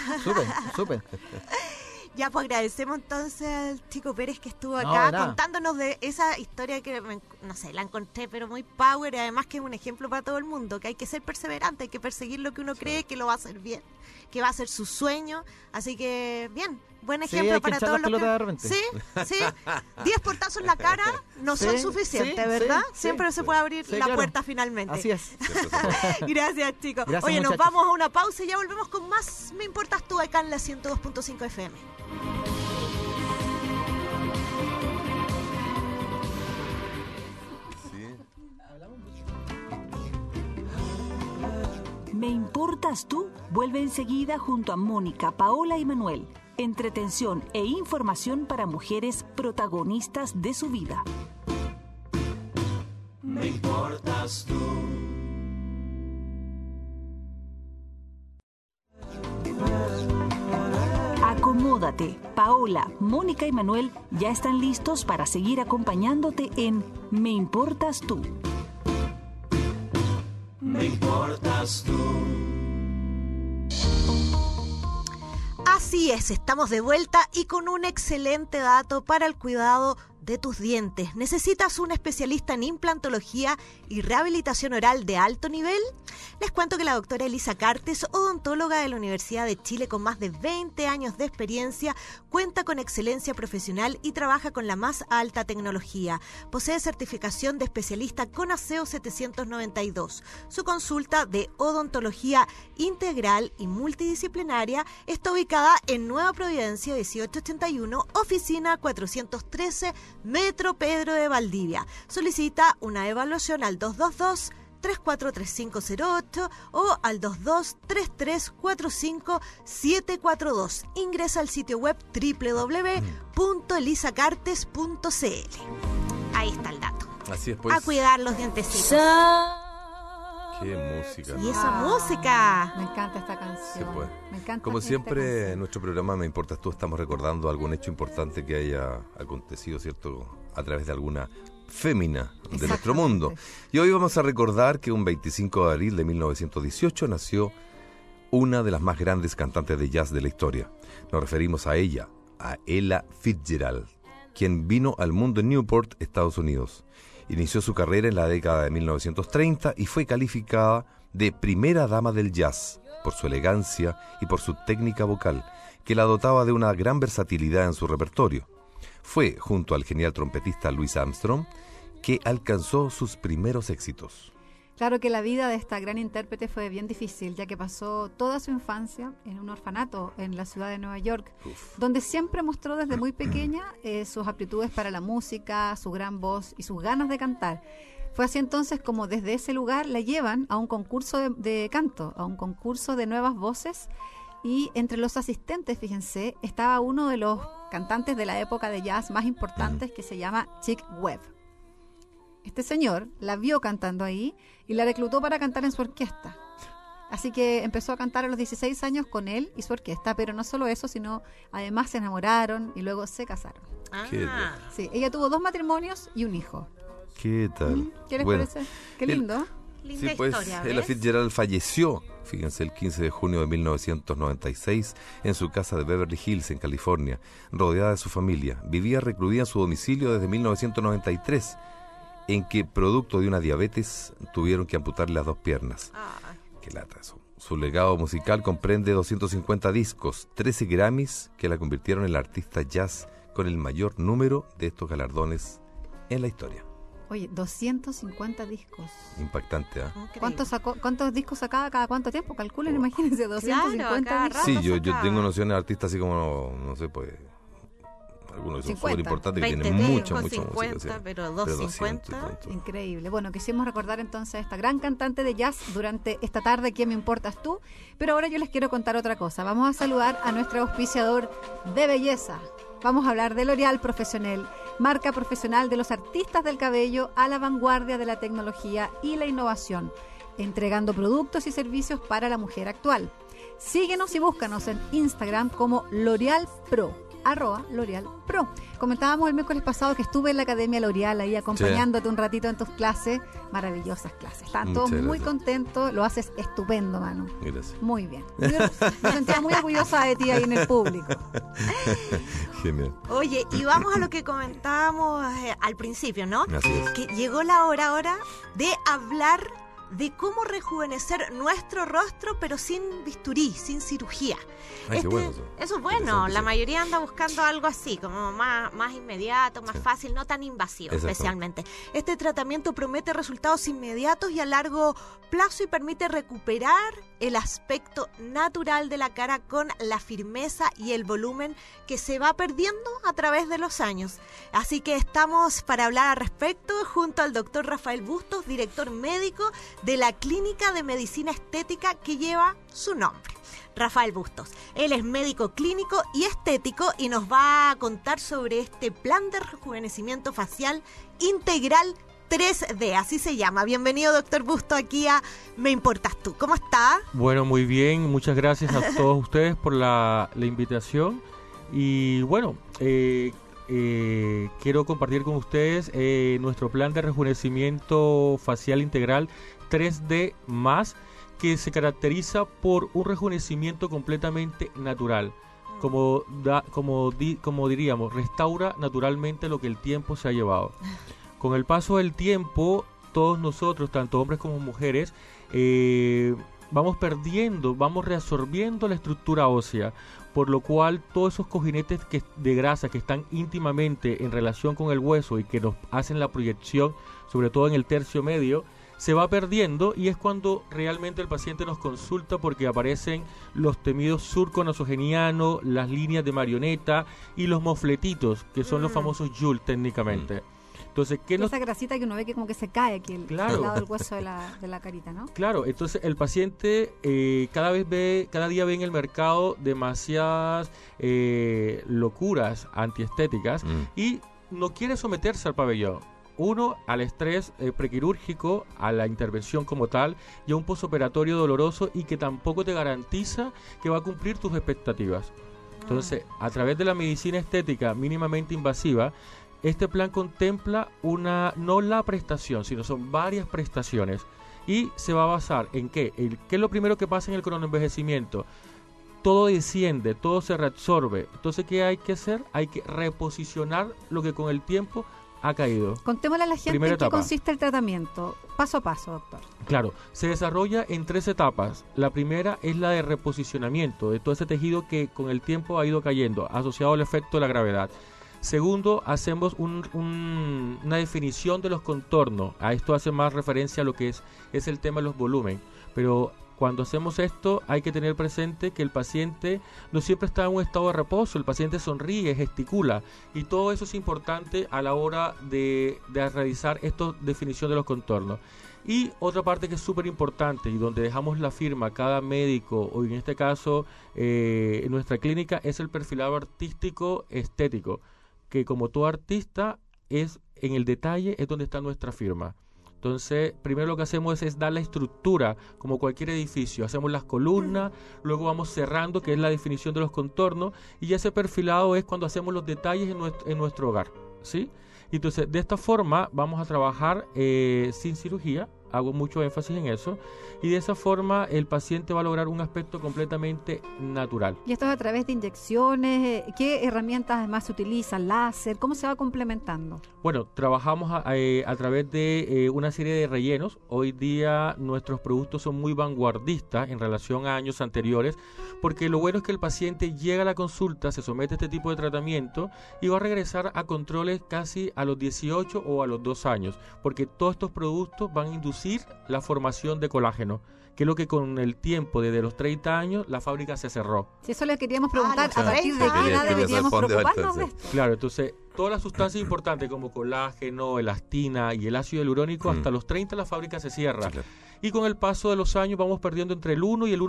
Ya, pues agradecemos entonces al Chico Pérez que estuvo acá contándonos de esa historia que, no sé, la encontré, pero muy power y además que es un ejemplo para todo el mundo, que hay que ser perseverante, hay que perseguir lo que uno cree que lo va a hacer bien, que va a ser su sueño. Así que, bien, buen ejemplo para todos los que... Sí, 10 portazos en la cara no son suficientes, ¿verdad? Siempre se puede abrir la puerta finalmente. Así es. Gracias, chicos. Gracias, Oye, muchachos. nos vamos a una pausa y ya volvemos con más Me Importas Tú acá en la 102.5 FM. Me Importas Tú vuelve enseguida junto a Mónica, Paola y Manuel. Entretención e información para mujeres protagonistas de su vida. Me importas tú. Acomódate. Paola, Mónica y Manuel ya están listos para seguir acompañándote en Me Importas Tú. Me importas tú. Así es, estamos de vuelta y con un excelente dato para el cuidado de tus dientes. ¿Necesitas un especialista en implantología y rehabilitación oral de alto nivel? Les cuento que la doctora Elisa Cartes, odontóloga de la Universidad de Chile con más de 20 años de experiencia, cuenta con excelencia profesional y trabaja con la más alta tecnología. Posee certificación de especialista con ASEO 792. Su consulta de odontología integral y multidisciplinaria está ubicada en Nueva Providencia 1881, oficina 413, Metro Pedro de Valdivia. Solicita una evaluación al 222-343508 o al 22-3345-742. Ingresa al sitio web www.elisacartes.cl. Ahí está el dato. Así es, pues. A cuidar los dientecitos. Qué música. Y esa música. Me encanta esta canción. Sí, pues. Me encanta. Como esta siempre, canción. en nuestro programa Me Importas Tú estamos recordando algún hecho importante que haya acontecido, ¿cierto?, a través de alguna fémina de nuestro mundo. Y hoy vamos a recordar que un 25 de abril de 1918 nació una de las más grandes cantantes de jazz de la historia. Nos referimos a ella, a Ella Fitzgerald, quien vino al mundo en Newport, Estados Unidos. Inició su carrera en la década de 1930 y fue calificada de primera dama del jazz por su elegancia y por su técnica vocal, que la dotaba de una gran versatilidad en su repertorio. Fue, junto al genial trompetista Louis Armstrong, que alcanzó sus primeros éxitos. Claro que la vida de esta gran intérprete fue bien difícil, ya que pasó toda su infancia en un orfanato en la ciudad de Nueva York, donde siempre mostró desde muy pequeña sus aptitudes para la música, su gran voz y sus ganas de cantar. Fue así entonces como desde ese lugar la llevan a un concurso de canto, a un concurso de nuevas voces, y entre los asistentes, fíjense, estaba uno de los cantantes de la época de jazz más importantes que se llama Chick Webb. Este señor la vio cantando ahí y la reclutó para cantar en su orquesta. Así que empezó a cantar a los 16 años con él y su orquesta, pero no solo eso, sino además se enamoraron y luego se casaron. ¿Qué, Sí, ella tuvo 2 matrimonios y un hijo. ¿Qué tal? ¿Qué les Bueno, parece? Qué lindo. Linda Sí, pues historia, Ella ¿ves? Fitzgerald falleció, fíjense, el 15 de junio de 1996 en su casa de Beverly Hills, en California, rodeada de su familia. Vivía recluida en su domicilio desde 1993, en que, producto de una diabetes, tuvieron que amputarle las 2 piernas. Qué lata eso. Su legado musical comprende 250 discos, 13 Grammys que la convirtieron en la artista jazz con el mayor número de estos galardones en la historia. Oye, 250 discos. Impactante, ¿ah? ¿Cuántos discos sacaba cada cuánto tiempo? Calculen, imagínense, 250 cada discos. rato. Sí, yo sacaba. tengo nociones de artistas así como, no sé, pues, algunos que son 50, súper importantes que 20 tienen discos, mucha 50, música. Sí. pero 200 y 250. tanto. Increíble. Bueno, quisimos recordar entonces a esta gran cantante de jazz durante esta tarde, ¿Quién me importas tú? Pero ahora yo les quiero contar otra cosa. Vamos a saludar a nuestro auspiciador de belleza. Vamos a hablar de L'Oréal Professionnel, marca profesional de los artistas del cabello a la vanguardia de la tecnología y la innovación, entregando productos y servicios para la mujer actual. Síguenos y búscanos en Instagram como L'Oréal Pro, @L'Oréal Pro. Comentábamos el miércoles pasado que estuve en la Academia L'Oréal ahí acompañándote un ratito en tus clases, maravillosas clases. Estaban todos Muchas muy gracias. contentos, lo haces estupendo, Manu. Gracias. Muy bien. Yo me sentía muy orgullosa de ti ahí en el público. Genial. Oye, y vamos a lo que comentábamos al principio, ¿no? Así es. Que llegó la hora ahora de hablar de cómo rejuvenecer nuestro rostro, pero sin bisturí, sin cirugía. Ay, qué bueno eso. Eso es bueno, Interesante, la sí. mayoría anda buscando algo así, como más inmediato, más fácil, no tan invasivo Exacto. especialmente. Este tratamiento promete resultados inmediatos y a largo plazo y permite recuperar el aspecto natural de la cara con la firmeza y el volumen que se va perdiendo a través de los años. Así que estamos para hablar al respecto junto al doctor Rafael Bustos, director médico de la Clínica de Medicina Estética que lleva su nombre. Rafael Bustos. Él es médico clínico y estético y nos va a contar sobre este plan de rejuvenecimiento facial integral 3D, así se llama. Bienvenido, doctor Bustos, aquí a Me Importas Tú. ¿Cómo está? Bueno, muy bien. Muchas gracias a todos ustedes por la invitación. Y bueno, quiero compartir con ustedes nuestro plan de rejuvenecimiento facial integral 3D+, que se caracteriza por un rejuvenecimiento completamente natural. como diríamos, restaura naturalmente lo que el tiempo se ha llevado. Con el paso del tiempo, todos nosotros, tanto hombres como mujeres, vamos reabsorbiendo la estructura ósea, por lo cual todos esos cojinetes de grasa que están íntimamente en relación con el hueso y que nos hacen la proyección, sobre todo en el tercio medio, se va perdiendo, y es cuando realmente el paciente nos consulta, porque aparecen los temidos surcos nasogenianos, las líneas de marioneta y los mofletitos, que son los famosos Joule técnicamente. Entonces, esa grasita que uno ve que como que se cae aquí al lado del hueso de la carita, ¿no? Claro, entonces el paciente cada día ve en el mercado demasiadas locuras antiestéticas y no quiere someterse al pabellón. Uno, al estrés prequirúrgico, a la intervención como tal, y a un posoperatorio doloroso y que tampoco te garantiza que va a cumplir tus expectativas. Entonces, a través de la medicina estética mínimamente invasiva, este plan contempla no la prestación, sino son varias prestaciones, y se va a basar en ¿qué es lo primero que pasa en el cronoenvejecimiento? Todo desciende, todo se reabsorbe. Entonces, ¿qué hay que hacer? Hay que reposicionar lo que con el tiempo ha caído. Contémosle a la gente en qué consiste el tratamiento, paso a paso, doctor. Claro, se desarrolla en 3 etapas. La primera es la de reposicionamiento de todo ese tejido que con el tiempo ha ido cayendo, asociado al efecto de la gravedad. Segundo, hacemos una definición de los contornos. A esto hace más referencia a lo que es el tema de los volúmenes. Pero cuando hacemos esto hay que tener presente que el paciente no siempre está en un estado de reposo. El paciente sonríe, gesticula, y todo eso es importante a la hora de realizar esta definición de los contornos. Y otra parte que es súper importante y donde dejamos la firma cada médico, o en este caso en nuestra clínica, es el perfilado artístico estético, que como todo artista es en el detalle es donde está nuestra firma. Entonces, primero lo que hacemos es dar la estructura, como cualquier edificio. Hacemos las columnas, luego vamos cerrando, que es la definición de los contornos, y ese perfilado es cuando hacemos los detalles en nuestro hogar, ¿sí? Entonces, de esta forma vamos a trabajar sin cirugía, hago mucho énfasis en eso, y de esa forma el paciente va a lograr un aspecto completamente natural. ¿Y esto es a través de inyecciones? ¿Qué herramientas además se utilizan? ¿Láser? ¿Cómo se va complementando? Bueno, trabajamos a través de una serie de rellenos. Hoy día nuestros productos son muy vanguardistas en relación a años anteriores, porque lo bueno es que el paciente llega a la consulta, se somete a este tipo de tratamiento y va a regresar a controles casi a los 18 o a los 2 años, porque todos estos productos van a inducir la formación de colágeno, que es lo que con el tiempo, desde los 30 años, la fábrica se cerró. Si eso le queríamos preguntar, ¿a partir de qué edad deberíamos preocuparnos de esto? Claro, entonces, todas las sustancias importantes como colágeno, elastina y el ácido hialurónico, hasta los 30 la fábrica se cierra. Sí, claro. Y con el paso de los años vamos perdiendo entre el 1 y el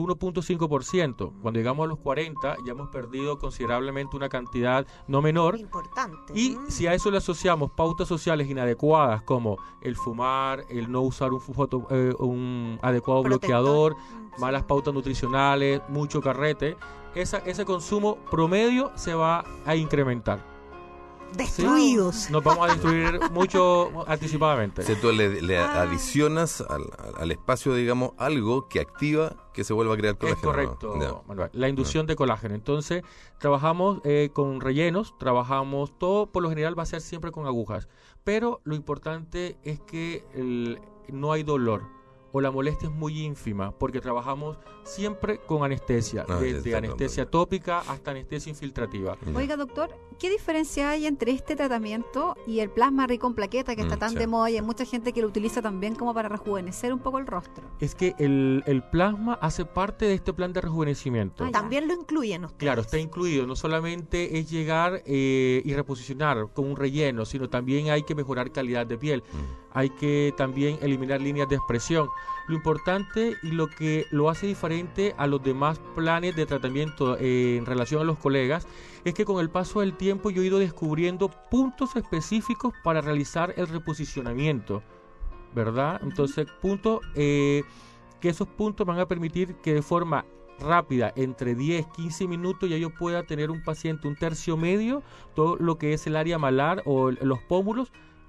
1.5%. Cuando llegamos a los 40 ya hemos perdido considerablemente una cantidad no menor. Importante. Y si a eso le asociamos pautas sociales inadecuadas como el fumar, el no usar un adecuado bloqueador, malas pautas nutricionales, mucho carrete, ese consumo promedio se va a incrementar. Destruidos. ¿Sí? Nos vamos a destruir mucho anticipadamente. Si tú le adicionas al espacio, digamos, algo que activa que se vuelva a crear colágeno. Es correcto, Manuel. La inducción de colágeno. Entonces, trabajamos con rellenos, trabajamos todo, por lo general va a ser siempre con agujas. Pero lo importante es que no hay dolor, o la molestia es muy ínfima, porque trabajamos siempre con anestesia, desde anestesia tópica hasta anestesia infiltrativa. Oiga, doctor, ¿qué diferencia hay entre este tratamiento y el plasma rico en plaqueta que está tan de moda y hay mucha gente que lo utiliza también como para rejuvenecer un poco el rostro? Es que el plasma hace parte de este plan de rejuvenecimiento. También lo incluyen ustedes. Claro, está incluido. No solamente es llegar y reposicionar con un relleno, sino también hay que mejorar calidad de piel. Hay que también eliminar líneas de expresión. Lo importante y lo que lo hace diferente a los demás planes de tratamiento en relación a los colegas es que con el paso del tiempo yo he ido descubriendo puntos específicos para realizar el reposicionamiento, ¿verdad? Entonces, que esos puntos van a permitir que de forma rápida, entre 10, 15 minutos, ya yo pueda tener un paciente un tercio medio, todo lo que es el área malar o los pómulos,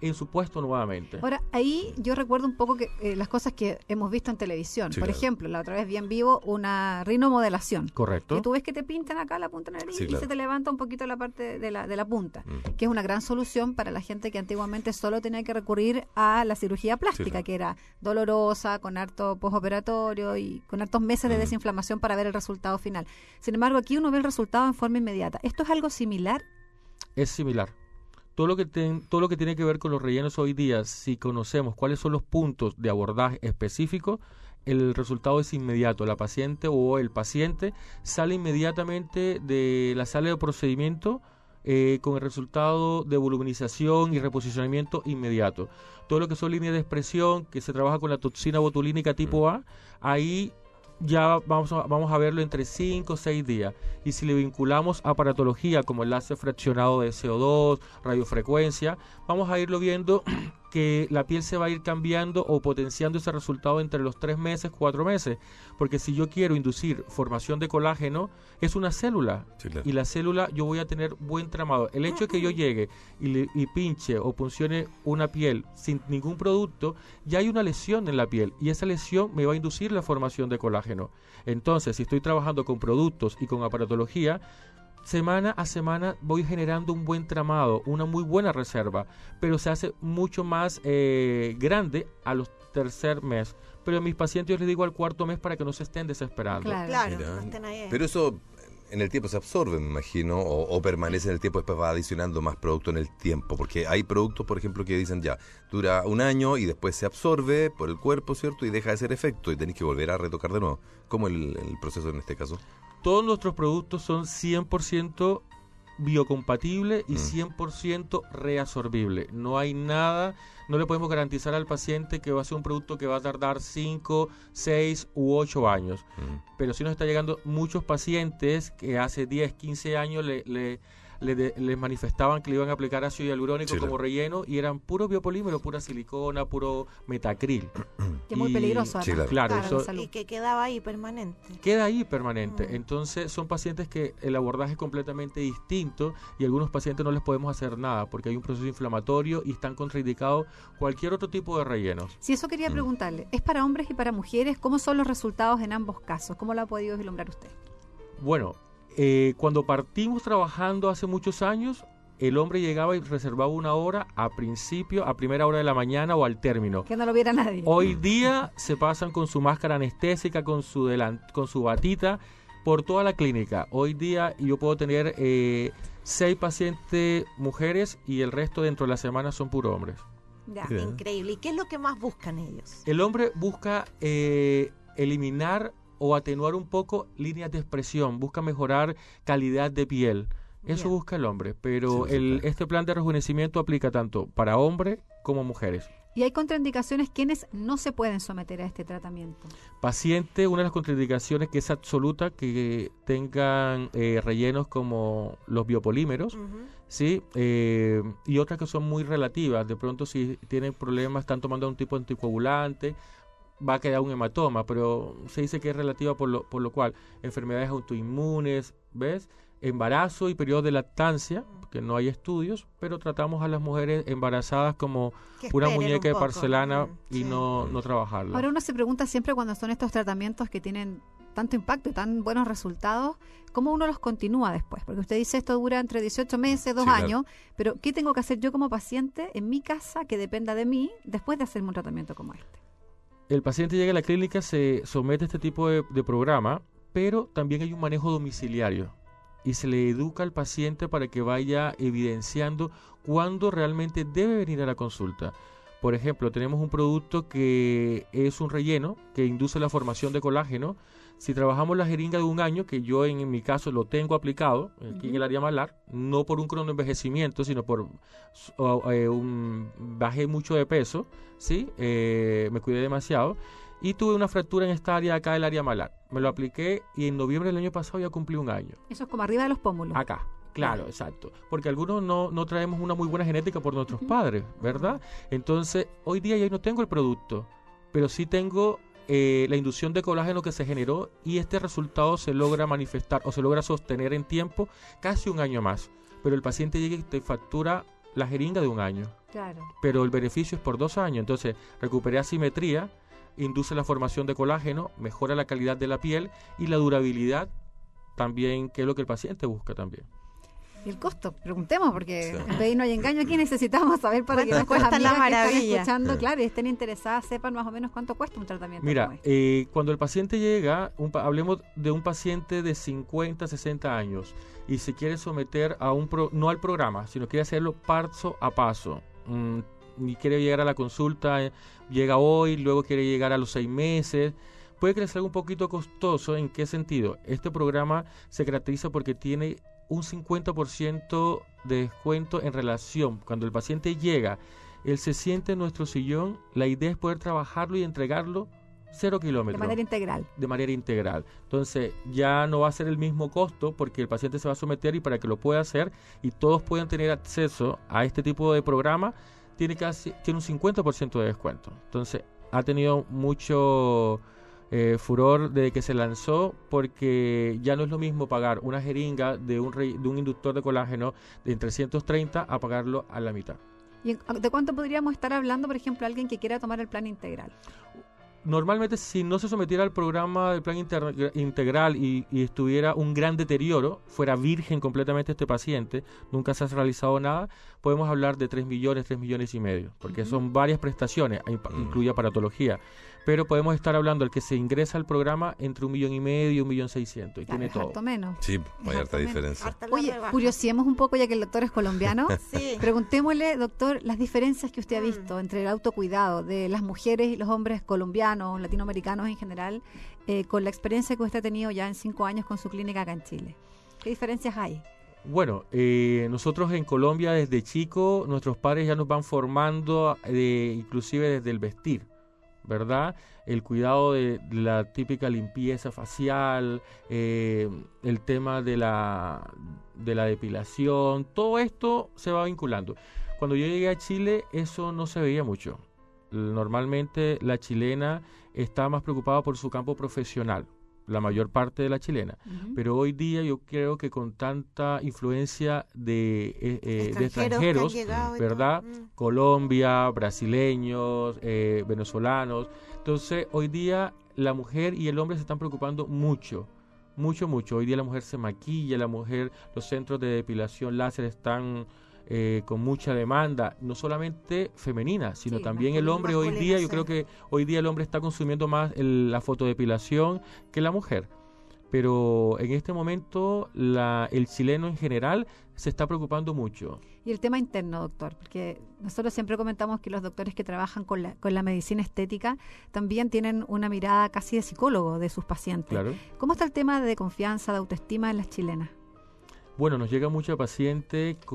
en su puesto nuevamente. Ahora, ahí yo recuerdo un poco que las cosas que hemos visto en televisión. Sí, Por claro. ejemplo, la otra vez vi en vivo una rinomodelación. Correcto. Que tú ves que te pintan acá la punta de la nariz Sí, y claro. se te levanta un poquito la parte de la punta, que es una gran solución para la gente que antiguamente solo tenía que recurrir a la cirugía plástica, claro. que era dolorosa, con harto postoperatorio y con hartos meses de desinflamación para ver el resultado final. Sin embargo, aquí uno ve el resultado en forma inmediata. ¿Esto es algo similar? Es similar. Todo lo que tiene que ver con los rellenos hoy día, si conocemos cuáles son los puntos de abordaje específicos, el resultado es inmediato. La paciente o el paciente sale inmediatamente de la sala de procedimiento con el resultado de voluminización y reposicionamiento inmediato. Todo lo que son líneas de expresión, que se trabaja con la toxina botulínica tipo A, ahí ya vamos a verlo entre 5 o 6 días. Y si le vinculamos aparatología como el láser fraccionado de CO2, radiofrecuencia, vamos a irlo viendo que la piel se va a ir cambiando o potenciando ese resultado entre los 3 meses, 4 meses. Porque si yo quiero inducir formación de colágeno, es una célula. Sí, claro. Y la célula yo voy a tener buen tramado. El hecho de que yo llegue y pinche o puncione una piel sin ningún producto, ya hay una lesión en la piel y esa lesión me va a inducir la formación de colágeno. Entonces, si estoy trabajando con productos y con aparatología, semana a semana voy generando un buen tramado, una muy buena reserva, pero se hace mucho más grande a los tercer mes. Pero a mis pacientes yo les digo al 4.º mes para que no se estén desesperando. Claro, Mira. no estén ahí. Pero eso en el tiempo se absorbe, me imagino, o permanece en el tiempo, después va adicionando más producto en el tiempo, porque hay productos, por ejemplo, que dicen ya, dura un año y después se absorbe por el cuerpo, ¿cierto? Y deja de hacer efecto y tenéis que volver a retocar de nuevo. ¿Cómo el proceso en este caso? Todos nuestros productos son 100% biocompatible y 100% reabsorbible. No hay nada, no le podemos garantizar al paciente que va a ser un producto que va a tardar 5, 6 u 8 años. Pero sí nos está llegando muchos pacientes que hace 10, 15 años les manifestaban que le iban a aplicar ácido hialurónico Sí, como claro. relleno y eran puro biopolímero, pura silicona, puro metacril. Que es muy Y- peligroso. Sí, además, claro, para eso- la salud. Y que quedaba ahí permanente. Queda ahí permanente. Entonces son pacientes que el abordaje es completamente distinto y algunos pacientes no les podemos hacer nada porque hay un proceso inflamatorio y están contraindicados cualquier otro tipo de rellenos. Si eso quería preguntarle, ¿es para hombres y para mujeres? ¿Cómo son los resultados en ambos casos? ¿Cómo lo ha podido vislumbrar usted? Bueno, cuando partimos trabajando hace muchos años, el hombre llegaba y reservaba una hora a principio, a primera hora de la mañana o al término. Que no lo viera nadie. Hoy día se pasan con su máscara anestésica, con su batita, por toda la clínica. Hoy día yo puedo tener 6 pacientes mujeres y el resto dentro de la semana son puros hombres. Ya, Mira. increíble. ¿Y qué es lo que más buscan ellos? El hombre busca eliminar o atenuar un poco líneas de expresión, busca mejorar calidad de piel. Eso Ya. busca el hombre, pero Sí, claro. este plan de rejuvenecimiento aplica tanto para hombres como mujeres. Y hay contraindicaciones quienes no se pueden someter a este tratamiento. Paciente, una de las contraindicaciones que es absoluta, que tengan rellenos como los biopolímeros, ¿sí? Y otras que son muy relativas. De pronto si tienen problemas, están tomando un tipo de anticoagulante, va a quedar un hematoma, pero se dice que es relativa por lo cual enfermedades autoinmunes, ¿ves? Embarazo y periodos de lactancia, que no hay estudios, pero tratamos a las mujeres embarazadas como Que una esperen muñeca un de poco. porcelana y Sí. no trabajarla. Ahora uno se pregunta siempre cuando son estos tratamientos que tienen tanto impacto y tan buenos resultados, ¿cómo uno los continúa después? Porque usted dice esto dura entre 18 meses, 2 Sí, claro. años, pero ¿qué tengo que hacer yo como paciente en mi casa que dependa de mí después de hacerme un tratamiento como este? El paciente llega a la clínica, se somete a este tipo de programa, pero también hay un manejo domiciliario y se le educa al paciente para que vaya evidenciando cuándo realmente debe venir a la consulta. Por ejemplo, tenemos un producto que es un relleno que induce la formación de colágeno. Si trabajamos la jeringa de un año, que yo en mi caso lo tengo aplicado aquí en el área malar, no por un cronoenvejecimiento, sino por bajé mucho de peso, ¿sí? Me cuidé demasiado y tuve una fractura en esta área acá del área malar. Me lo apliqué y en noviembre del año pasado ya cumplí un año. Eso es como arriba de los pómulos. Acá, claro, exacto. Porque algunos no traemos una muy buena genética por nuestros padres, ¿verdad? Entonces, hoy día ya no tengo el producto, pero sí tengo la inducción de colágeno que se generó y este resultado se logra manifestar o se logra sostener en tiempo casi un año más. Pero el paciente llega y te factura la jeringa de 1 año, Claro. pero el beneficio es por 2 años. Entonces, recuperé asimetría, induce la formación de colágeno, mejora la calidad de la piel y la durabilidad también, que es lo que el paciente busca también. Y el costo, preguntemos, porque Sí. en vez de no hay engaño aquí, necesitamos saber para que ¿Cuánto nuestras cuesta la amigas que están maravilla? escuchando, Sí. claro, y estén interesadas, sepan más o menos cuánto cuesta un tratamiento Mira, como este. cuando el paciente llega, hablemos de un paciente de 50, 60 años y se quiere someter a no al programa, sino quiere hacerlo paso a paso. Y quiere llegar a la consulta, llega hoy, luego quiere llegar a los 6 meses. Puede que le salga un poquito costoso. ¿En qué sentido? Este programa se caracteriza porque tiene un 50% de descuento en relación. Cuando el paciente llega, él se siente en nuestro sillón, la idea es poder trabajarlo y entregarlo 0 De kilómetros. manera integral. De manera integral. Entonces, ya no va a ser el mismo costo porque el paciente se va a someter y para que lo pueda hacer y todos puedan tener acceso a este tipo de programa, tiene un 50% de descuento. Entonces, ha tenido mucho furor desde que se lanzó porque ya no es lo mismo pagar una jeringa de un inductor de colágeno de 330 a pagarlo a la mitad. ¿Y de cuánto podríamos estar hablando, por ejemplo, alguien que quiera tomar el plan integral? Normalmente, si no se sometiera al programa del plan integral y estuviera un gran deterioro, fuera virgen completamente este paciente, nunca se ha realizado nada, podemos hablar de 3 millones, 3 millones y medio, porque son varias prestaciones, incluye aparatología. Pero podemos estar hablando, el que se ingresa al programa, entre 1,5 millones y 1,600,000, y Claro, tiene es todo. harto menos. Sí, hay harta Exactamente. diferencia. Harta la Oye, rebaja. curiosiemos un poco, ya que el doctor es colombiano. Sí. Preguntémosle, doctor, las diferencias que usted ha visto entre el autocuidado de las mujeres y los hombres colombianos, latinoamericanos en general, con la experiencia que usted ha tenido ya en 5 años con su clínica acá en Chile. ¿Qué diferencias hay? Bueno, nosotros en Colombia desde chico, nuestros padres ya nos van formando, inclusive desde el vestir, ¿verdad? El cuidado de la típica limpieza facial, el tema de la depilación, todo esto se va vinculando. Cuando yo llegué a Chile, eso no se veía mucho. Normalmente la chilena está más preocupada por su campo profesional, la mayor parte de la chilena. Pero hoy día yo creo que con tanta influencia de extranjeros, que han llegado y ¿verdad? todo. Colombia, brasileños, venezolanos. Entonces, hoy día la mujer y el hombre se están preocupando mucho. Hoy día la mujer se maquilla, los centros de depilación láser están con mucha demanda, no solamente femenina, sino Sí, también el hombre hoy masculina, día. Yo sí. creo que hoy día el hombre está consumiendo más la fotodepilación que la mujer. Pero en este momento el chileno en general se está preocupando mucho. Y el tema interno, doctor, porque nosotros siempre comentamos que los doctores que trabajan con la medicina estética también tienen una mirada casi de psicólogo de sus pacientes. Claro. ¿Cómo está el tema de confianza, de autoestima en las chilenas? Bueno, nos llega mucha paciente con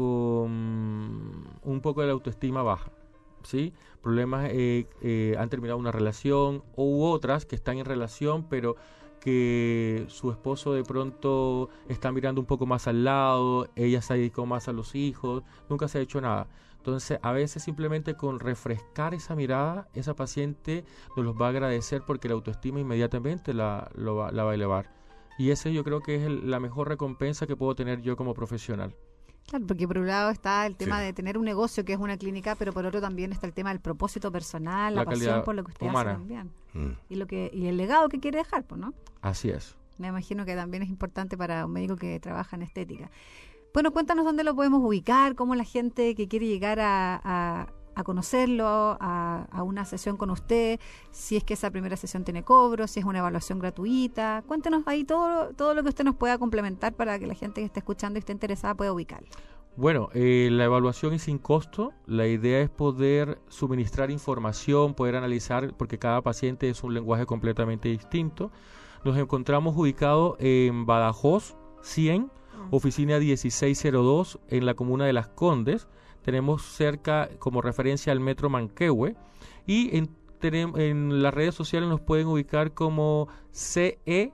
un poco de la autoestima baja, ¿sí? Problemas, han terminado una relación u otras que están en relación, pero que su esposo de pronto está mirando un poco más al lado, ella se dedicó más a los hijos, nunca se ha hecho nada. Entonces, a veces simplemente con refrescar esa mirada, esa paciente nos los va a agradecer porque la autoestima inmediatamente la va a elevar. Y ese yo creo que es la mejor recompensa que puedo tener yo como profesional. Claro, porque por un lado está el tema Sí. de tener un negocio que es una clínica, pero por otro también está el tema del propósito personal, la La pasión calidad por lo que usted humana. hace también. Mm. Y el legado que quiere dejar, pues, ¿no? Así es. Me imagino que también es importante para un médico que trabaja en estética. Bueno, cuéntanos dónde lo podemos ubicar, cómo la gente que quiere llegar a conocerlo, a una sesión con usted, si es que esa primera sesión tiene cobro, si es una evaluación gratuita. Cuéntenos ahí todo lo que usted nos pueda complementar para que la gente que esté escuchando y esté interesada pueda ubicarlo. Bueno, la evaluación es sin costo. La idea es poder suministrar información, poder analizar, porque cada paciente es un lenguaje completamente distinto. Nos encontramos ubicados en Badajoz 100, oficina 1602, en la comuna de Las Condes. Tenemos cerca como referencia al metro Manquehue. Y en las redes sociales nos pueden ubicar como CEDR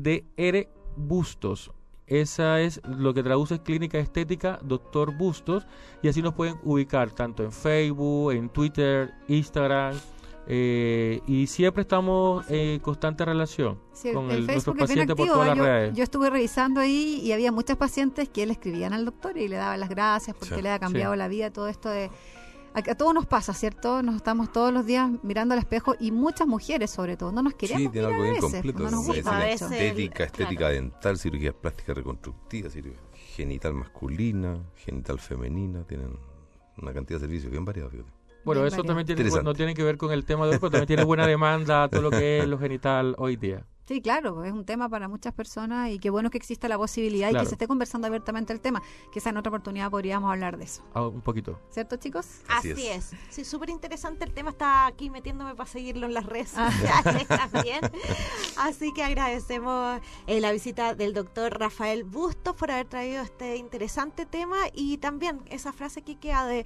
Bustos. Esa es lo que traduce Clínica Estética Dr. Bustos, y así nos pueden ubicar tanto en Facebook, en Twitter, Instagram, Y siempre estamos en constante relación Sí, con el nuestros Facebook es bien pacientes por activo. todas las redes. Yo estuve revisando ahí y había muchos pacientes que le escribían al doctor y le daban las gracias porque Sí. le ha cambiado la vida, todo esto de... A todos nos pasa, ¿cierto? Nos estamos todos los días mirando al espejo y muchas mujeres sobre todo, no nos queremos Sí, tiene mirar algo a bien veces, completo. no nos Sí, gusta a mucho. veces. Estética dental, cirugía plástica reconstructiva, cirugía genital masculina, genital femenina, tienen una cantidad de servicios bien variados. Fíjate. Bueno, Bien eso variado. también tiene, Interesante. no tiene que ver con el tema de hoy, pero también tiene buena demanda a todo lo que es lo genital hoy día. Sí, claro, es un tema para muchas personas y qué bueno que exista la posibilidad y Claro. que se esté conversando abiertamente el tema. Quizá en otra oportunidad podríamos hablar de eso. Un poquito. ¿Cierto, chicos? Así Así es. es. Sí, súper interesante el tema. Está aquí metiéndome para seguirlo en las redes Ah. sociales también. Así que agradecemos la visita del doctor Rafael Bustos por haber traído este interesante tema y también esa frase que queda de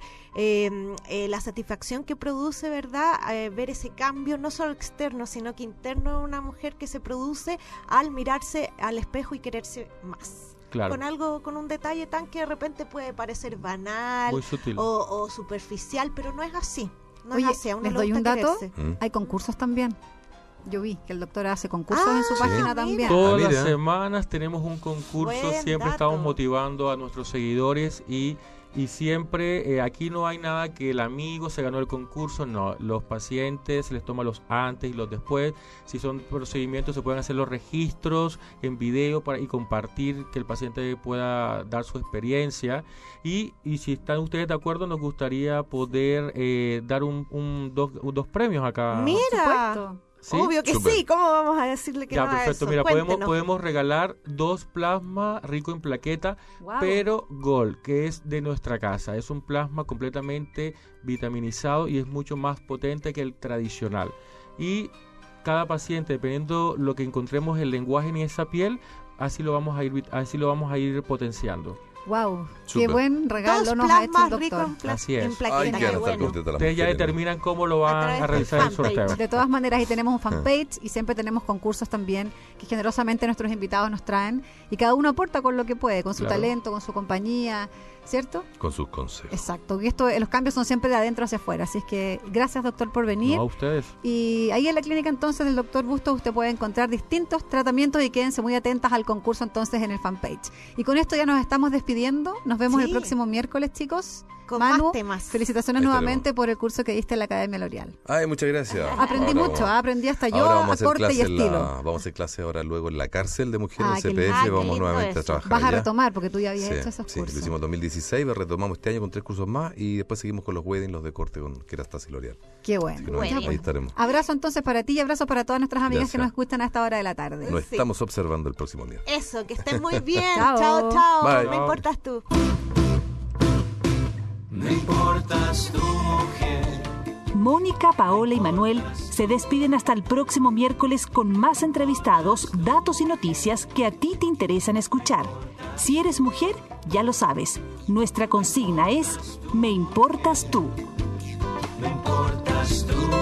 la satisfacción que produce, ¿verdad? Ver ese cambio, no solo externo, sino que interno de una mujer que se produce al mirarse al espejo y quererse más. Claro. Con algo, con un detalle tan que de repente puede parecer banal Muy sutil. o superficial, pero no es así. No Oye, es así. A uno les le doy gusta un dato. quererse. Hay concursos también. Yo vi que el doctor hace concursos en su Ah, página mira. también. Todas mira. las semanas tenemos un concurso, Buen siempre dato. estamos motivando a nuestros seguidores y siempre aquí no hay nada que el amigo se ganó el concurso, no, los pacientes se les toma los antes y los después, si son procedimientos se pueden hacer los registros en video y compartir, que el paciente pueda dar su experiencia y si están ustedes de acuerdo nos gustaría poder dar dos premios acá. Mira, Supuesto. ¿Sí? obvio que Súper. sí. ¿Cómo vamos a decirle que Ya, no a perfecto. eso? Mira, Cuéntenos. podemos regalar 2 plasma rico en plaqueta, Wow. pero Gold, que es de nuestra casa. Es un plasma completamente vitaminizado y es mucho más potente que el tradicional. Y cada paciente, dependiendo lo que encontremos el lenguaje en esa piel, así lo vamos a ir potenciando. Wow, qué Súper. buen regalo 2 nos ha hecho el plasmas ricos doctor. Así es. en Ay, plaqueta. que van Qué a estar bueno. contentas las Ustedes ya mujeres, ¿no? determinan cómo lo van través a del realizar el fanpage. sorteo. De todas maneras, ahí tenemos un fanpage y siempre tenemos concursos también que generosamente nuestros invitados nos traen y cada uno aporta con lo que puede, con su Claro. talento, con su compañía, ¿cierto? Con sus consejos. Exacto. Y los cambios son siempre de adentro hacia afuera. Así es que gracias, doctor, por venir. No, a ustedes. Y ahí en la clínica entonces del doctor Bustos usted puede encontrar distintos tratamientos y quédense muy atentas al concurso entonces en el fanpage. Y con esto ya nos estamos despidiendo. Nos vemos Sí. el próximo miércoles, chicos. Con Manu, más temas. felicitaciones Ahí nuevamente por el curso que diste en la Academia L'Oreal. Ay, muchas gracias. Aprendí Ahora mucho, vamos- aprendí hasta yo ahora vamos a hacer corte y clase estilo. vamos a hacer clase ahora luego en la cárcel de mujeres Ah, en qué CPS. lindo. Ah, qué Vamos lindo nuevamente a eso. trabajar Vas a allá. retomar porque tú ya habías Sí, hecho esos sí, lo cursos. hicimos en 2016, lo retomamos este año con 3 cursos más y después seguimos con los wedding, los de corte con Kerastase y L'Oreal. Qué Así bueno. que Bueno. ahí estaremos. Abrazo entonces para ti y abrazo para todas nuestras amigas que Gracias. nos escuchan a esta hora de la tarde. Nos Sí. estamos observando el próximo día. Eso, que estén muy bien. Chao. Chao, chao. Bye. Me importas tú. No importas tu mujer. Mónica, Paola y Manuel se despiden hasta el próximo miércoles con más entrevistados, datos y noticias que a ti te interesan escuchar. Si eres mujer, ya lo sabes. Nuestra consigna es: me importas tú. No importas tu